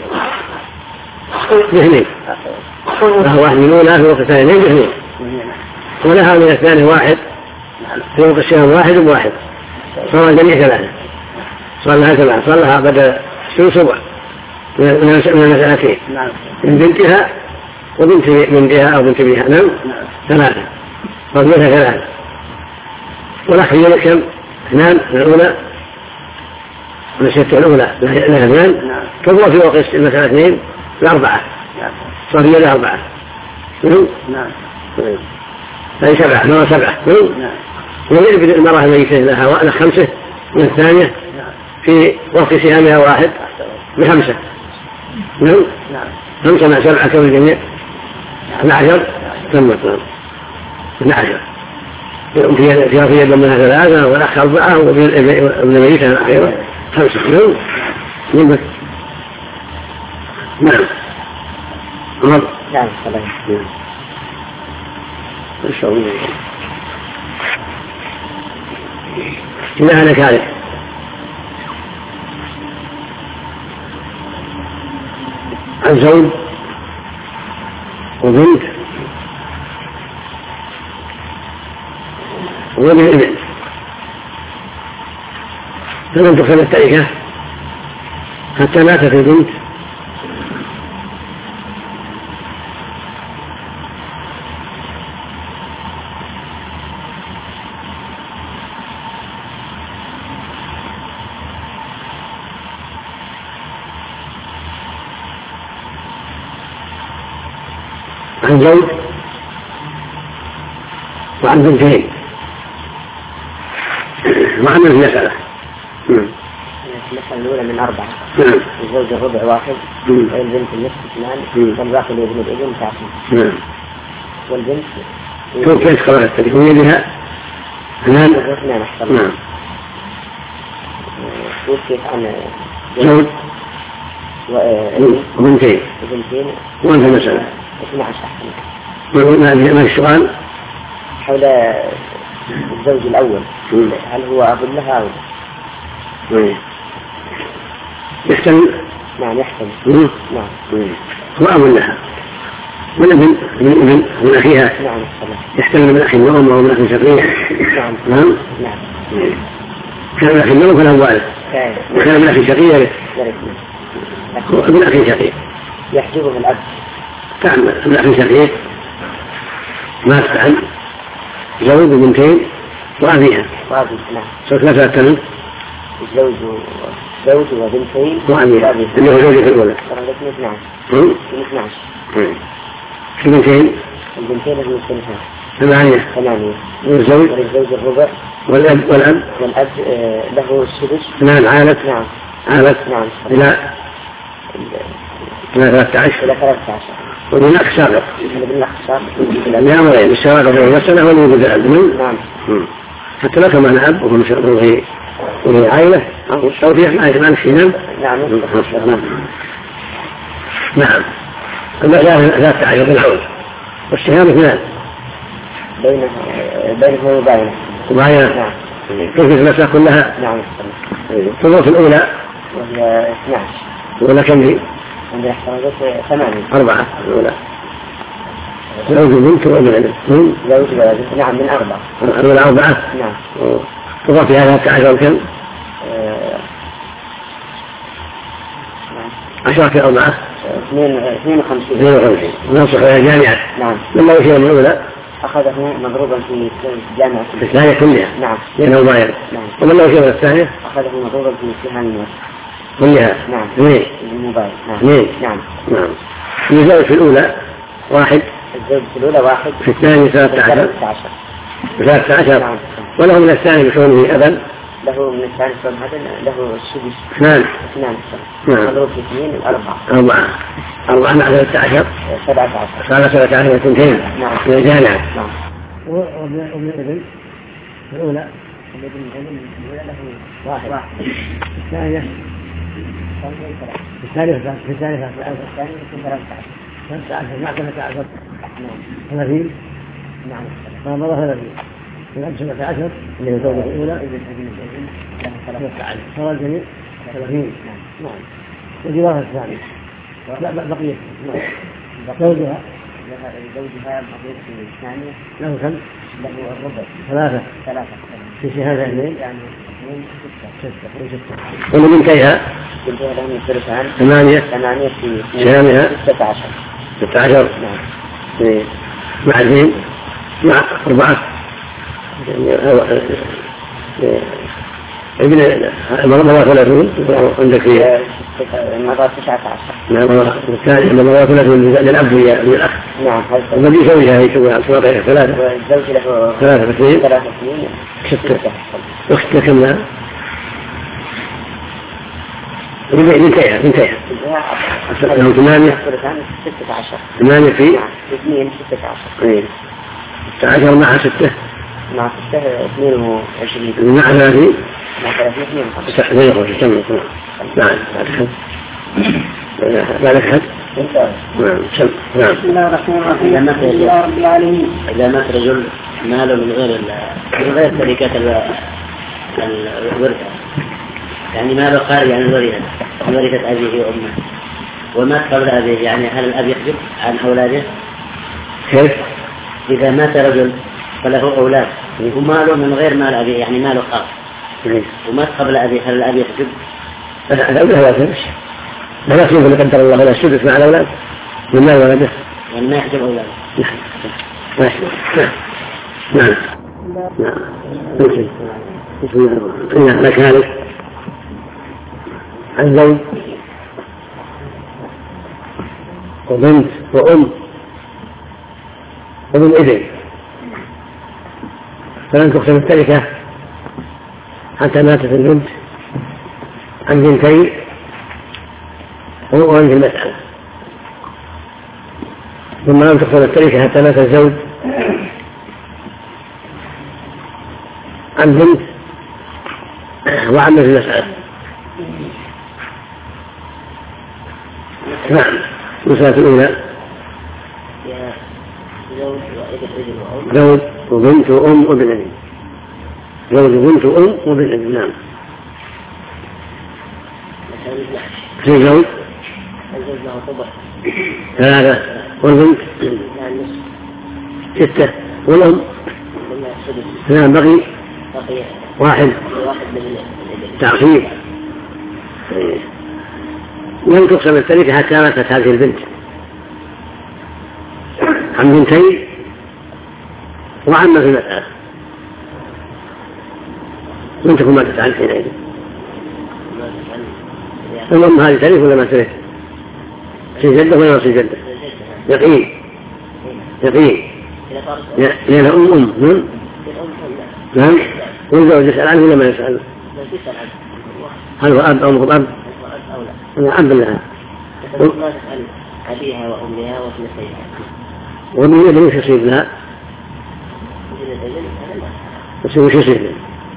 ب2 وهو 1 من الأولى في وقت الثانية 2 ب2 ولها من الثانية 1 في وقت الشهر 1 ب1 صار الجميع 3 صار لها 7 صار لها بدل سبع من المسألتين من بنتها وبنت بنتها أو بنت بنتها. نعم 3 صار لها 3 والأخ يلك كم 2 من الأولى المسألة الأولى لها 2 كبر في وقت المسألة 2 ل4 صار لها 4. هذه 7 مرة 7 ويربد المرأة الميتة لها 5 من الثانية في وقت سهامها 1 ب5. 5 مع 7 كم الجميع 12 ثم 12 في يد منها 3 والأخ 4 وابن ميتها الأخيرة 5 ينبت. نعم عمر. نعم إذا هلك هذا عن زوج وبنت وابن ابن فلم تخل التركة حتى ماتت البنت عن زوج وعن بنتين وعن المسألة. المسألة الأولى من 4. الزوج الربع 1 والبنت النصف 2 والباقي لابن الابن 3. والبنت كيف خلقت تكون يدها 2. نعم. كيف عن زوج وبنتين وأنت المسألة 12. ما السؤال حول الزوج الأول هل هو أب لها أو يحتمل؟ نعم يحتمل. نعم هو أب لها من أخيها. نعم يحتمل من أخي النوم أو من أخي شقيق. نعم كان من أخي النوم فلا والد وكان من أخي شقيق من أخي شقيق يحجبه الأب. كان من أخي شقيق ما تفعل زوج وبنتين وأبيها. نعم. صرت 3 زوج وبنتين وأبيها اللي هو زوجة الأولى. 12. البنتين لهم 8. والزوج الربع والأب له السدس. نعم عالت. نعم إلى 13. ومن أخ سابق لأمرين الشراكة في المسألة والوجود الأب. نعم. حتى لو كان أب وهي عائلة أو توفيق ما يجمع الحنان. نعم. لا تعير بالعود والسهام 2 بينه وبينه. نعم. كيف المسألة كلها؟ نعم. الظروف الأولى وهي 12 ولا كم دي؟ عندنا احتراجات 8. 4 الأولى زوج بنت وابن. زوج نعم من 4. الأولى 4. نعم. تضاف في هذا 10 كم؟ 10 في 4 52. نصح يا جامعة. نعم. لما يشير من الأولى أخذه مضروبا في الجامعة في الثانية كلها. نعم. لأنه ضاير. نعم. ومن يشير من الثانية أخذه مضروبا في سهام كلها. نعم. 2. الموبايل. نعم. الزوج في الأولى 1. الزوج في الأولى 1. في الثانية 13. نعم. وله من الثاني بكونه أبا. له من الثاني له السدس. 2. نعم. مضروب في 2 4 مع 13. 17 2. نعم. في الجامعة. نعم. وابن الابن في الأولى له 1. الثانية في الثالثة 13 مع 13. 30. نعم. ما مضى 30 من 17 اللي هي زوجة الأولى صار الجميع 30. نعم. وجوارها الثاني لا بقية. زوجها بقية في الثانية له كم؟ له الربع 3 في شهادة 2 يعني 6. ومنتهيها لهم الثلثان 8 في شهامها 16. نعم. مع 2 مع 4 ابن مرة 30 عندك فيها مرة 19. نعم. الثاني مرة 30 للأب والأخ. نعم. الذي زوجها يسوي 3. والزوج له 3 2 6. أختها كم لها؟ بنتيها لهم 8 16. 8 في 2 16. 16 مع 6 نعم الشهر 22 المعنى هذه مع 30 نعم بعد حد نعم. بسم الله الرحمن الرحيم الحمد لله رب العالمين. إذا مات رجل ماله من غير شركة الورثة، يعني ماله خارج عن الورثة من ورثة أبيه وأمه، ومات قبل أبيه، يعني هل الأب يحجب عن أولاده؟ كيف؟ إذا مات رجل فله أولاد وماله من غير مال أبيه، يعني ماله خاص ومات قبل أبيه، هل الأب يحجب؟ الأب لا يحجب، لا يحجب اللي قدر الله ولا السدس مع الأولاد من مال ولده، يعني ما يحجب أولاده. نعم نعم. لك هذا الزوج وبنت وأم وابن ابن، فلن تقسم التركة حتى ماتت البنت عن بنتين وعن المسألة، ثم لم تقسم التركة حتى مات الزوج عن بنت وعن في المسألة. نعم. المسألة الأولى زوج وبنت وأم وابن ابن، زوج وبنت وأم وابن ابن. نعم. في زوج ثلاثة والبنت 6 والأم نعم بقي واحد تعصيب. لم تقسم التركة حتى ماتت هذه البنت عن بنتين وعن في المسألة، لم تكن ماتت عن حينئذ. الأم هذه ترث ولا ما ترث؟ في جدة ولا ما في جدة؟ يقين لأن أم نعم. والزوج يسأل عنه ولا ما يسأل؟ هل هو أب أو مو أب؟ أنا أب لها. ما تسأل أبيها وأمها وابنتيها. ومن ابن وش يصير لها؟ وش يصير لها؟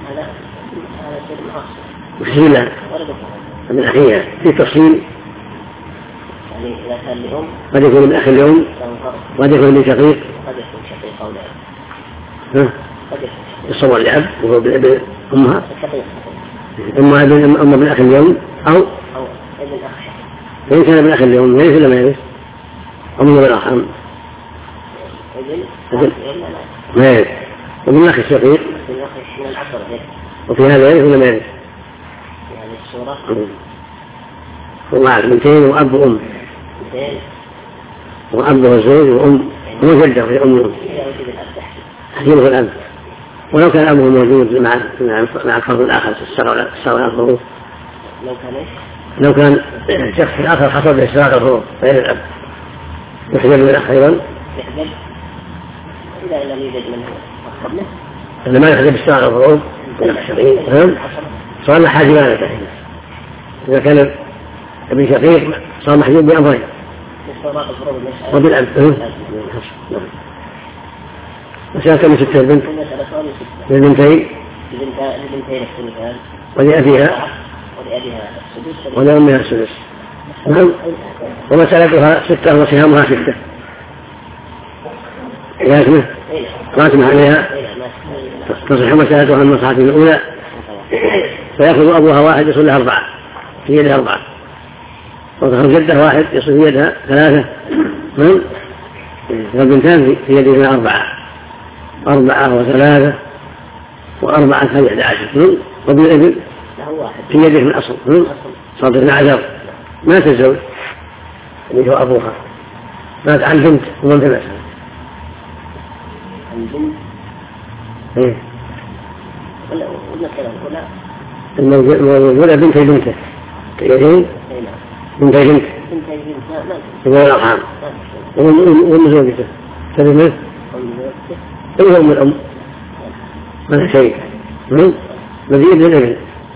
وش يصير لها؟ من أخيها في تفصيل، يعني إذا كان لأم قد يكون من أخ اليوم قد يكون من شقيق أو لا يصور لأب وهو بأب أمها أمها ابن أخ اليوم أو ابن أخ شقيق، فإن كان ابن أخ اليوم يرث ولا ما يرث؟ أو من الأرحام ما يرث، ومن أخ الشقيق وفي هذا يرث ولا ما يرث؟ يعني الصورة ومع بنتين وأب وأم وأب وزوج وأم وجدة في أم حجيبه الأب، ولو كان أبوه موجود مع الفرد الآخر الصغر الفروض، لو كان شخص آخر حصل به الصغر الفروض غير الأب يحجب من الأخ أيضا إذا لم يوجد منه قبله إذا ما يحجب الصغر الفروض صار له حاجبان. إذا كان ابن شقيق صار محجوب بأمرين وبالأب. مسألة من 6 البنت للبنتين ولأبيها ولأمها السدس. ومسألتها 6 وسهامها 6 قاسمة عليها تصح مسألتها المصحة الأولى، فيأخذ أبوها 1 يصل لها 4 في يدها 4، وتأخذ جدها 1 يصل في يدها 3، والبنتان في يدها 4 و3 و4 11، وابن الابن في يده من أصل صار 12. مات الزوج اللي هو أبوها، مات عن بنت ومن في المسألة الموجودة بنتي بنته يدين بنتي بنت يقول الأرحام وأم زوجته تلمه إيه أم الأم هذا شيء مزيد من الابن.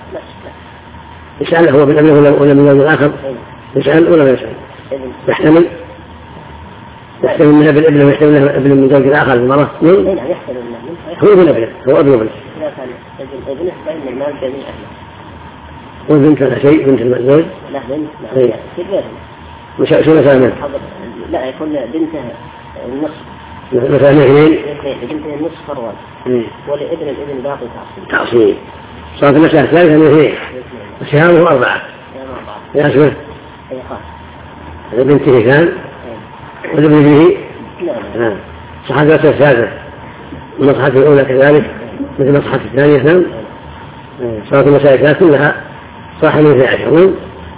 يسأل هو بالأبن ولا من الآخر؟ يسأل ولا ما يسأل؟ يحتمل يحتمل منها بالابن ويحتمل منها ابن من زوج آخر المرأة. نعم يحتمل منها. هو ابن ابنه، هو ابن ابنه. إذا كان ابنه فإن المال جميع أهله. والبنت لها شيء، بنت الزوج؟ لا بنت لا كبيرة. شو مثلا منه؟ لا يكون بنته النصف. مثلا اثنين؟ بنته النصف فروض. ولابن الابن باقي تعصيب. صارت المسألة الثالثة من اثنين. وسهامه 4. يا اسمه؟ أي خاص. هذا بنته كان؟ والابن ابنه؟ نعم. صحة المسألة الثالثة. المصحة الأولى كذلك مثل المصحة الثانية. نعم. صارت المسألة الثالثة كلها صح من 12.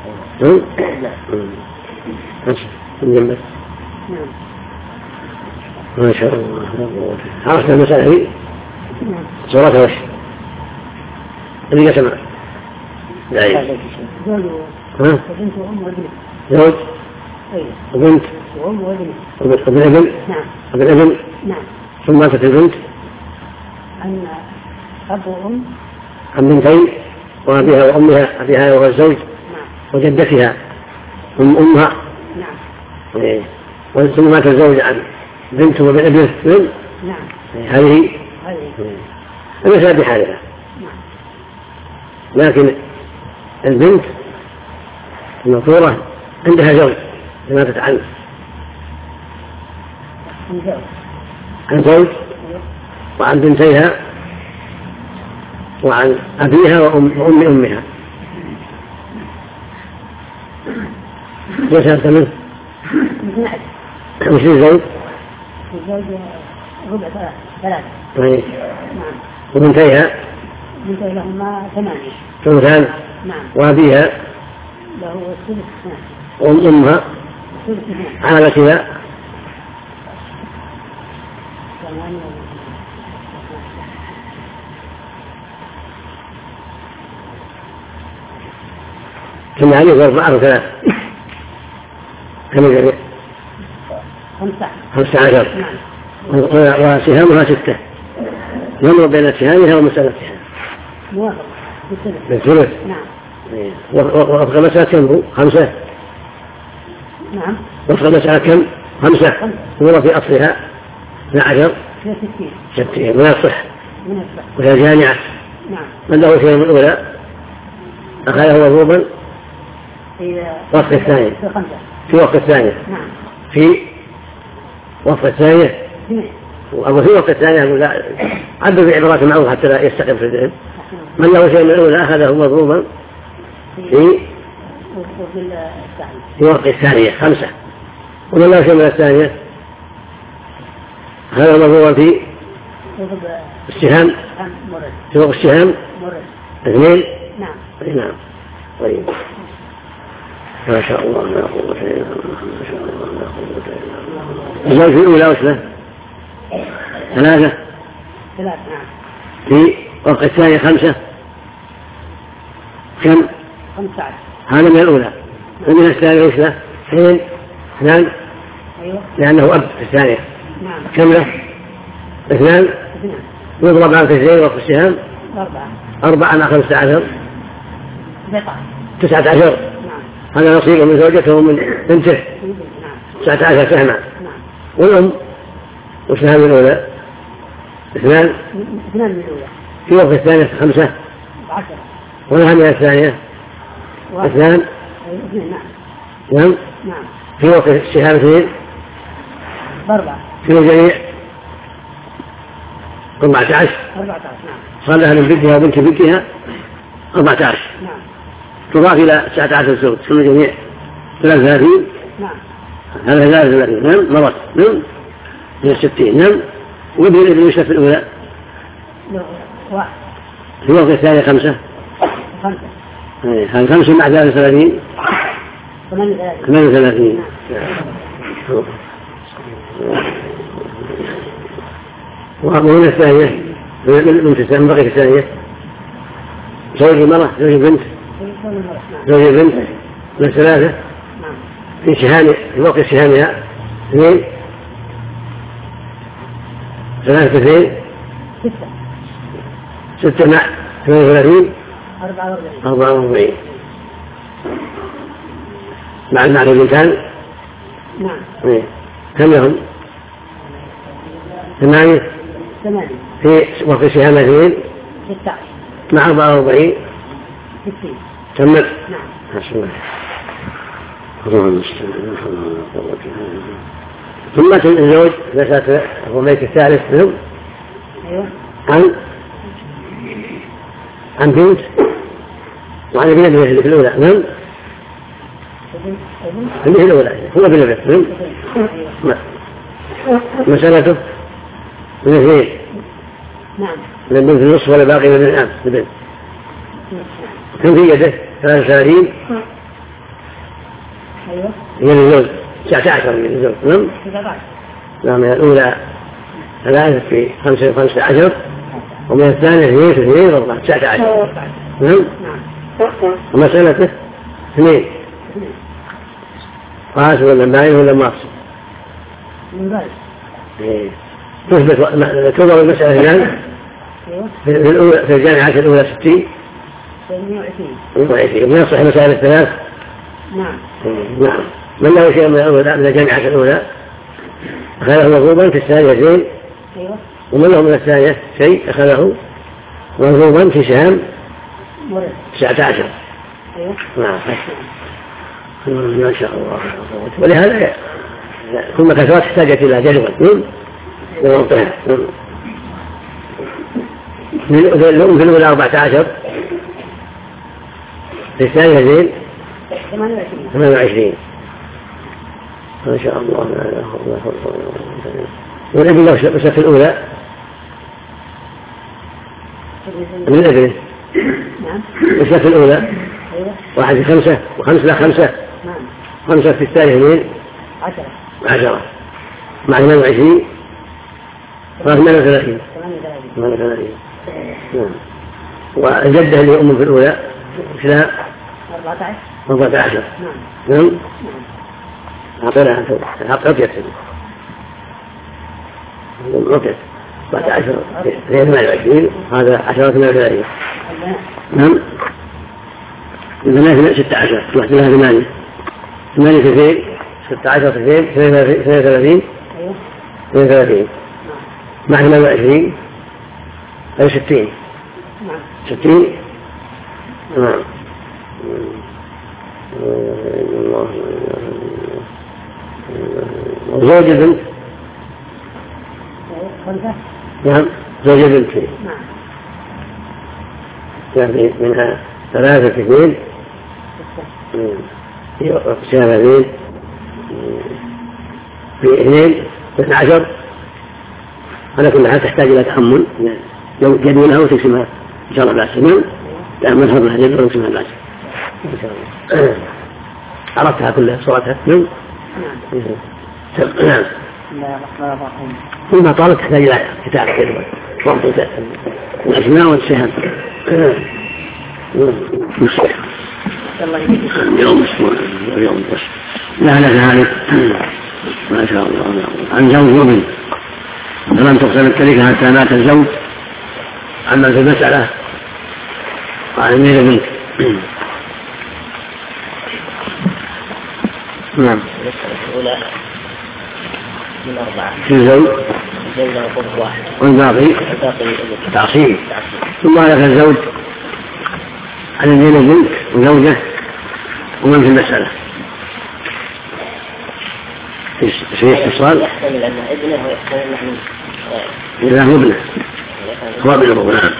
من جنبك. ما شاء الله. عرفت المسألة هذه؟ صورتها وش؟ اللي قسمها دعين. وبنت وأم وابن. زوج وبنت وأم وابن. ابن ابن. نعم. ابن ابن. نعم. ثم ماتت البنت عن أب وأم. عن بنتين وأبيها وأمها، أبيها وهو الزوج. نعم. وجدتها أمها. نعم. ثم مات الزوج عن بنت وابن ابنه. نعم. هذه المسألة بحالها. لكن البنت المذكورة عندها زوج ماتت عنه. عن زوج وعن بنتيها وعن أبيها وأم أمها. ليس هذا منه؟ وش الزوج؟ الزوج ربع 3. نعم. وبنتيها؟ بنتيها لهما 8. ثلثان. نعم. وأبيها؟ له الثلث. وأمها؟ على كذا 8. كم يعني 4 و3 كم يجري 15. وسهامها 6. يمر بين سهامها ومسألتها موافق بالثلث. نعم. وفق المسألة كم 5. نعم. وفق المسألة كم 5. هو في أصلها 12 60 من الصح وهي جامعة. نعم. من له شيء من الأولى أخذه مضروبا في وقت الثاني. في وقت الثانية. نعم. في وقت الثانية. أو في وقت الثانية أقول لا عبر بعبارات معروفة حتى لا يستقر في الذهن. من له شيء من الأولى أخذه مضروبا في وقت الثانية 5. ومن له شيء من الثانية هذا مضروبا في السهام. في وقت السهام 2. نعم. طيب ما شاء الله لا قوة إلا بالله. ما شاء الله لا قوة إلا بالله. الزوج في الأولى وثلاثة 3. نعم. في وقت الثانية 5. كم 15. هذا من الأولى. ومن الثانية وش له 2. أيوة. لأنه أب في الثانية. نعم. كم له 2. يضرب عن 2 وقت السهام 4 مع 15 19. هذا نصيبه من زوجته ومن بنته 19 سهما. والأم وش لها من الأولى 2 من الأولى في وقت الثانية 5 ولها من الثانية 2. نعم. في وقت السهام 2 في الجميع 14. صار لها من بنتها وبنت بنتها 14. تضاف إلى 19 زوج في الجميع 33. هذا 33. نعم. مرت نعم من 60. نعم. وابن الابن يشرف في الأولى في وقت الثانية 5. هذا 5 مع 33 38. ومن الثانية من بقية الثانية زوج المرأة زوج البنت زوج البنت من 3 في شهامة في وقت شهامها 2 3 2 6 مع 38 44 مع المعنى البنتان. كم لهم؟ 8 وفي سهام 2 مع 44 كمل. نعم. ثم الزوج ليس هو ميت الثالث منهم عن بنت وعن ابن اللي في الأولى منهم اللي في الأولى هو ابن البنت منهم مسألته من 2 من البنت النصف ولا باقي من الآن البنت كم في يده 33 هي الزوج 19 من الزوج نعم. نعم من الأولى 3 في 15 ومن الثانية 2 في 2 4 19 نعم. ومسألته 2 قاس ولا باين ولا مقصد تثبت توضع المسألة الآن في الجامعة الأولى 60 من يصح مسائل الثلاث. نعم. من له شيء من الجامعة الأولى أخذه مضروبا في الثانية 2 ومن له من الثانية شيء أخذه مضروبا في سهام 19. نعم. ما شاء الله. ولهذا كل كثرات احتاجت إلى جدول ومنطقة في الأولى 14 في الثانية 28 ما شاء الله. والابن له في الأولى من الابن وش في الأولى 1 في 5 و5 لا 5 5 في الثانية 10 مع 28 38 والجدة اللي أم في الأولى وش لها 14 نعم. أعطينا عقد 14 غير 28 هذا 10 38 نعم. البنات 16 واحد لها 8 في 2 16 في 2 32 مع 28 أي 60 نعم. زوج البنت نعم زوج البنت يعني منها 3 في 2 في 2 في 12 على كل حال تحتاج إلى تأمل لو جدولها وتقسمها إن شاء الله بأس نعم تأمل هذا الجدول وتقسمها بأس إن شاء الله. عرفتها كلها صورتها نعم. نعم. ثم طالت تحتاج إلى كتابة جدول وضع الأسماء والسهام اليوم بس لا ذلك ما شاء الله. عن زوج وابن فلم تقسم التركة حتى مات الزوج عمن في المسألة قال ميل بنت نعم. الأولى من 4 في الزوج والباقي تعصيب. ثم هلك الزوج عن الميل بنت وزوجه ومن في المسألة في اتصال يحتمل أنه ابنه ويحتمل أنه ابنه هو ابنه نعم.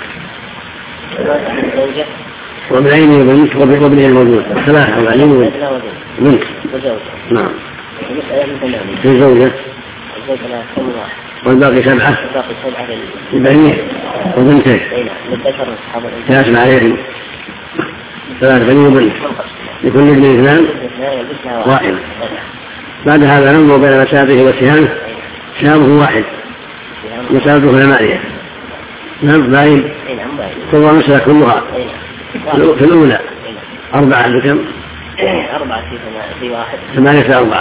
وابنين وبنت وابنه الموجود 3 وابنين وبنت نعم. في زوجة والباقي 7 البنين وبنتين يسمع عليهم 3 بنين وبنت لكل ابن 2 واحد. بعد هذا ننظر بين مسابه وسهامه. سهامه 1 مسابه 8 نعم باين تضع مسألة كلها في الأولى 4 بكم 4 في 1 8 في 4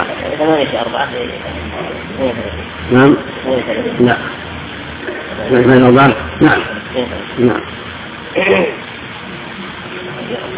نعم لا 8 في 4 نعم نعم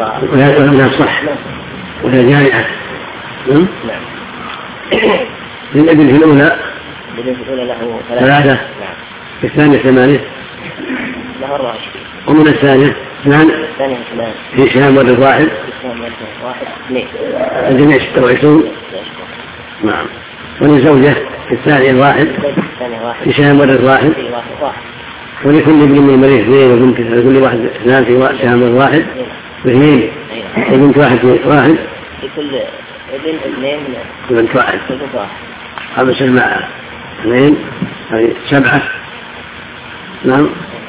وهي صح وهي جامعة للابن في الأولى له 3 في الثانية 8 له 24 ومن الثانية 2 في شام ورد واحد 2 الجميع 26. نعم. وللزوجة في الثانية 1 في شام ورد واحد ولكل ابن من المريض 2 وبنت لكل واحد 2 في شام ورد واحد و2 وبنت واحد في واحد لكل ابن 2 وبنت واحد 5 مع 2 أي 7. نعم.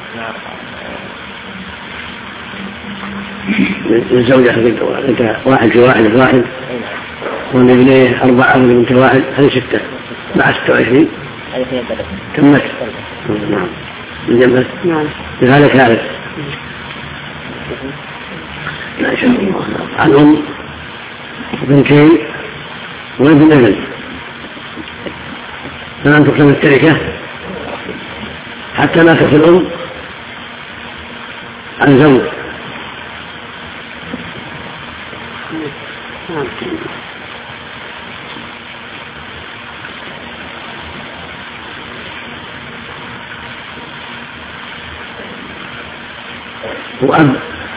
الزوجة انت 1 في واحد والابنين 4 والبنت 1 هذه 6 مع 26 تمت. نعم. الجمع نعم. هذا ثالث ما شاء الله. عنهم بنتين وابن ابن فلن تقسم التركة حتى ماتت الأم عن زوج. وأب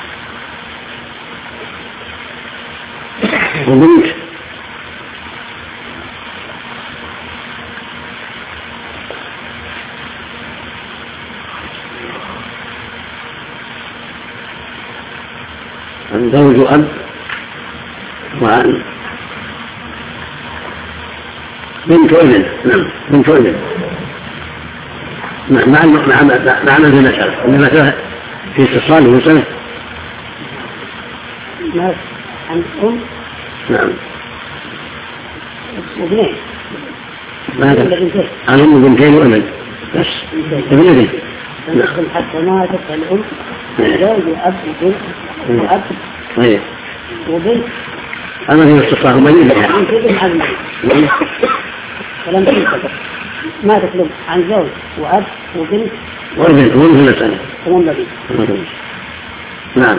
وبنت عن زوج وأب وعن بنت وابن. نعم بنت وابن مع من في المسألة إنما في اتصال ومسألة عن أم. نعم. وابنين عن أم بنتين وابن بس ابن ابن. نعم. حتى ما تبقى الأم زوج وأب وبنت وأب وبنت أما في اتصال وبنين فلم تنتظر ما تكلم عن زوج وأب وبنت وابن في المسألة. نعم.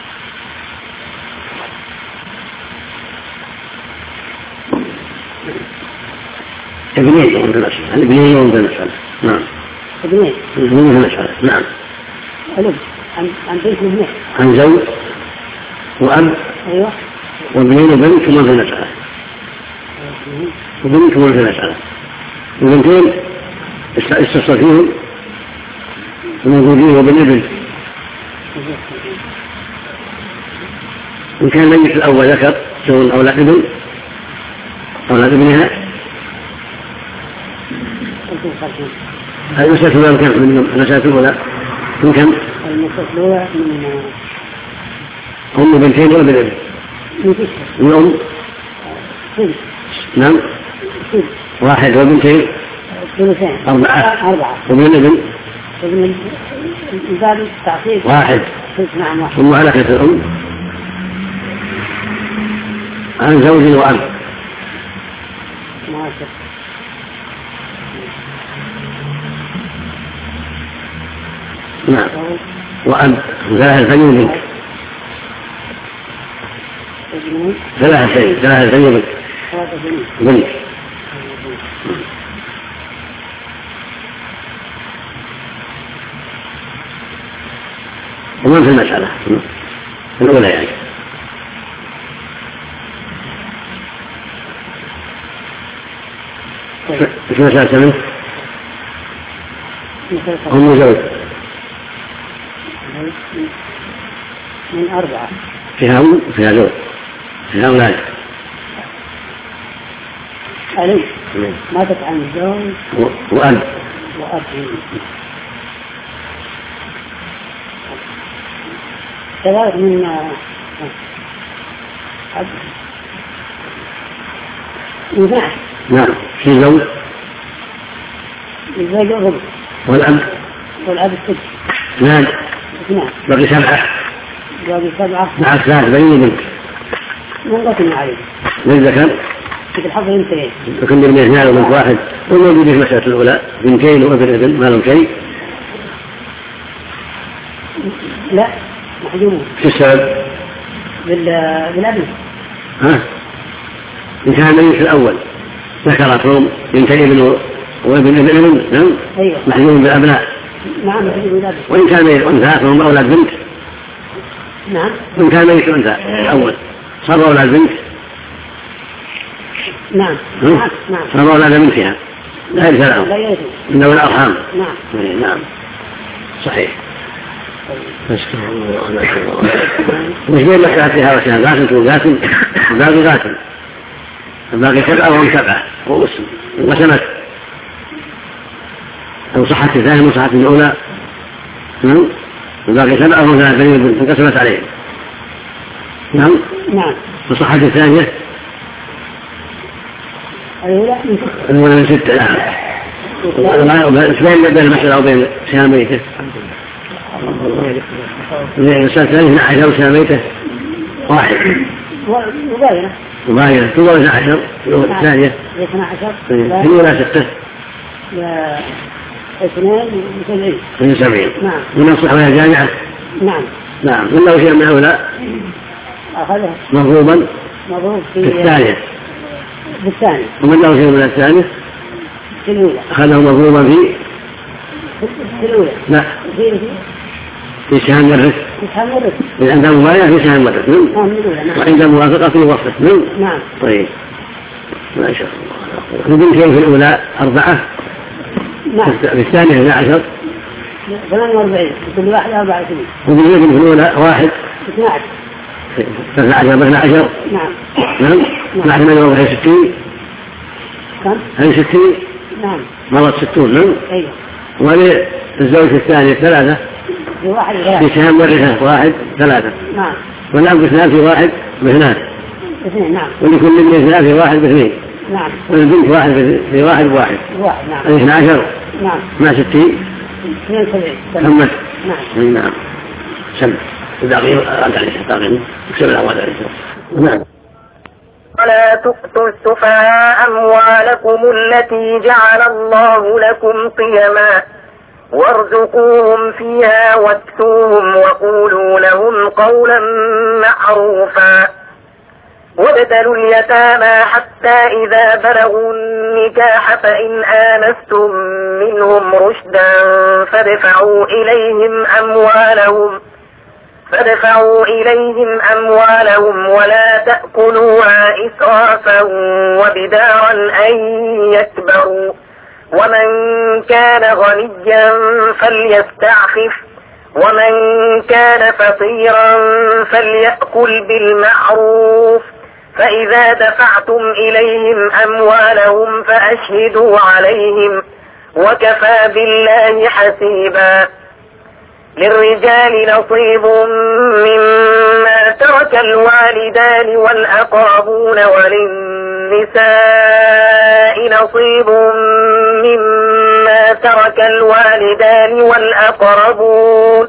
ابنين يوم في المسألة. الابنين يوم في المسألة. نعم. ابنين في المسألة. نعم. عن بنت وابنين عن زوج وأب. أيوة. وابنين وبنت ومن في المسألة. وبنت ومن في المسألة. البنتين استصل فيهم وموجودين وابن ابن. إن كان الميت الأول ذكر سواء أولاد ابن أولاد ابنها المسألة الأولى كم من المسألة الأولى من كم؟ المسألة الأولى من أم بنتين وابن ابن من أم. نعم. 1 وبنتين 4 وابن ابن الباب التعصيب 1. نعم. ثم على كثر الأم عن زوج وأب. نعم. وأب 3 فيوم بنت. ومن في المسألة الأولى يعني في مسألة منه أم زوج من 4 فيها أم فيها زوج فيها أولاد. علي ماتت عن الزوج وأب كذلك من نعم. نعم. في زوج الزوج والأب 6. نعم. بقي 7 مع 3 بنين بنت منقسم عليه للذكر في الحظ بنتين وكل ابن 2 وبنت 1 والموجود في المسألة الأولى بنتين وابن ابن ما لهم شيء. لا محجومون. في السبب بالابن. إن كان الميت الأول ذكرتهم بنت ابن وابن ابن نعم محجوب بالأبناء نعم محجوب بالأبناء. وإن كان ميت أنثى فهم أولاد بنت. نعم وإن كان ميت أنثى الأول صار أولاد بنت. نعم صار أولاد بنتها لا يرث لهم إنه الأرحام. نعم صحيح. مش بين مسألتها وشهادات وقاتل وباقي قاتل الباقي 7 وهم 7 وسنة أو صحة الثانية وصحة الأولى الباقي 7 وهم 3 انقسمت عليهم. نعم وصحة الثانية الأولى من 6. نعم بين المحشر أو بين سهاميته المسألة الثانية 12 وسهاميته 1 مباينة ثم 12 الثانية 12 الأولى 6 72 من الصحة وهي جامعة. نعم ولا شيء من هؤلاء مضروبا في الثانية ومن له شيء من الثانية أخذه مضروبا في الأولى. لا في سهم الرث عند مباينة في سهم الرث وعند موافقة في وصف. طيب ما شاء الله. البنتين في الأولى 4 في الثانية 12 48 كل واحد 24 وبالابن في الأولى 1 12 12. نعم 12 60 هل 60 مرض 60. أيوة. وللزوج الثاني 3 في سهم ورثة 1 3. والأب 2 في 1 ب2. ولكل من 2 في 1 ب2. والبنت 1 في 1 ب1. 12 مع 60 72. نعم سم الباقي رد عليه الباقي اكسب الأموال عليه. ولا تؤتوا السفهاء أموالكم التي جعل الله لكم قيما وارزقوهم فيها واكسوهم وقولوا لهم قولا معروفا وابتلوا اليتامى حتى إذا بلغوا النكاح فإن آنستم منهم رشدا فادفعوا إليهم أموالهم ولا تأكلوها إسرافا وبدارا أن يكبروا ومن كان غنيا فليستعفف ومن كان فقيرا فليأكل بالمعروف فإذا دفعتم إليهم أموالهم فأشهدوا عليهم وكفى بالله حسيبا. للرجال نصيب مما ترك الوالدان والأقربون وللنساء نصيب مما ترك الوالدان والأقربون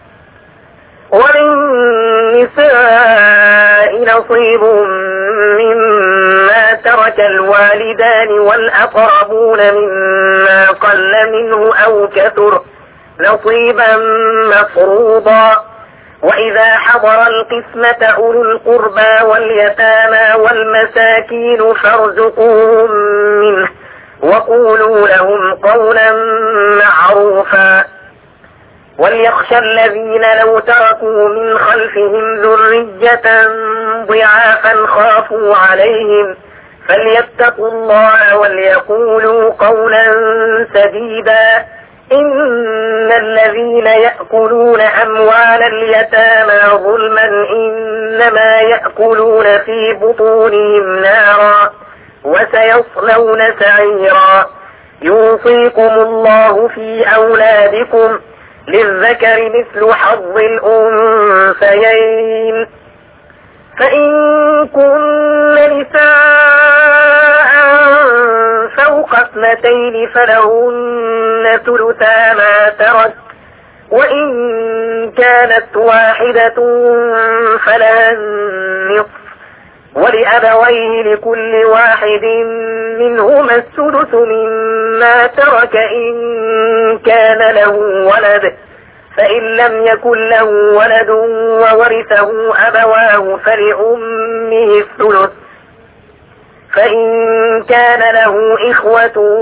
مما قل منه أو كثر نصيبا مفروضا. وإذا حضر القسمة أولو القربى واليتامى والمساكين فارزقوهم منه وقولوا لهم قولا معروفا. وليخشى الذين لو تركوا من خلفهم ذرية ضعافا خافوا عليهم فليتقوا الله وليقولوا قولا سديدا. إن الذين يأكلون أموال اليتامى ظلما إنما يأكلون في بطونهم نارا وسيصلون سعيرا. يوصيكم الله في أولادكم للذكر مثل حظ الأنثيين فإن كن نساء فوق 2 فلهن ثلثا ما ترك وإن كانت واحدة فلها النصف ولأبويه لكل واحد منهما السدس مما ترك إن كان له ولد فإن لم يكن له ولد وورثه أبواه فلأمه الثلث فإن كان له إخوة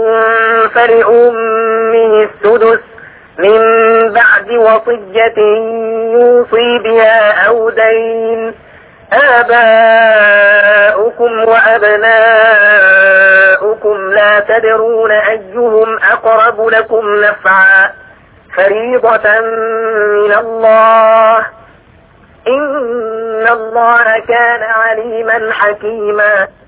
فلأمه السدس من بعد وصية يوصي بها أو دين. آباؤكم وأبناؤكم لا تدرون أيهم أقرب لكم نفعا فريضة من الله إن الله كان عليما حكيما.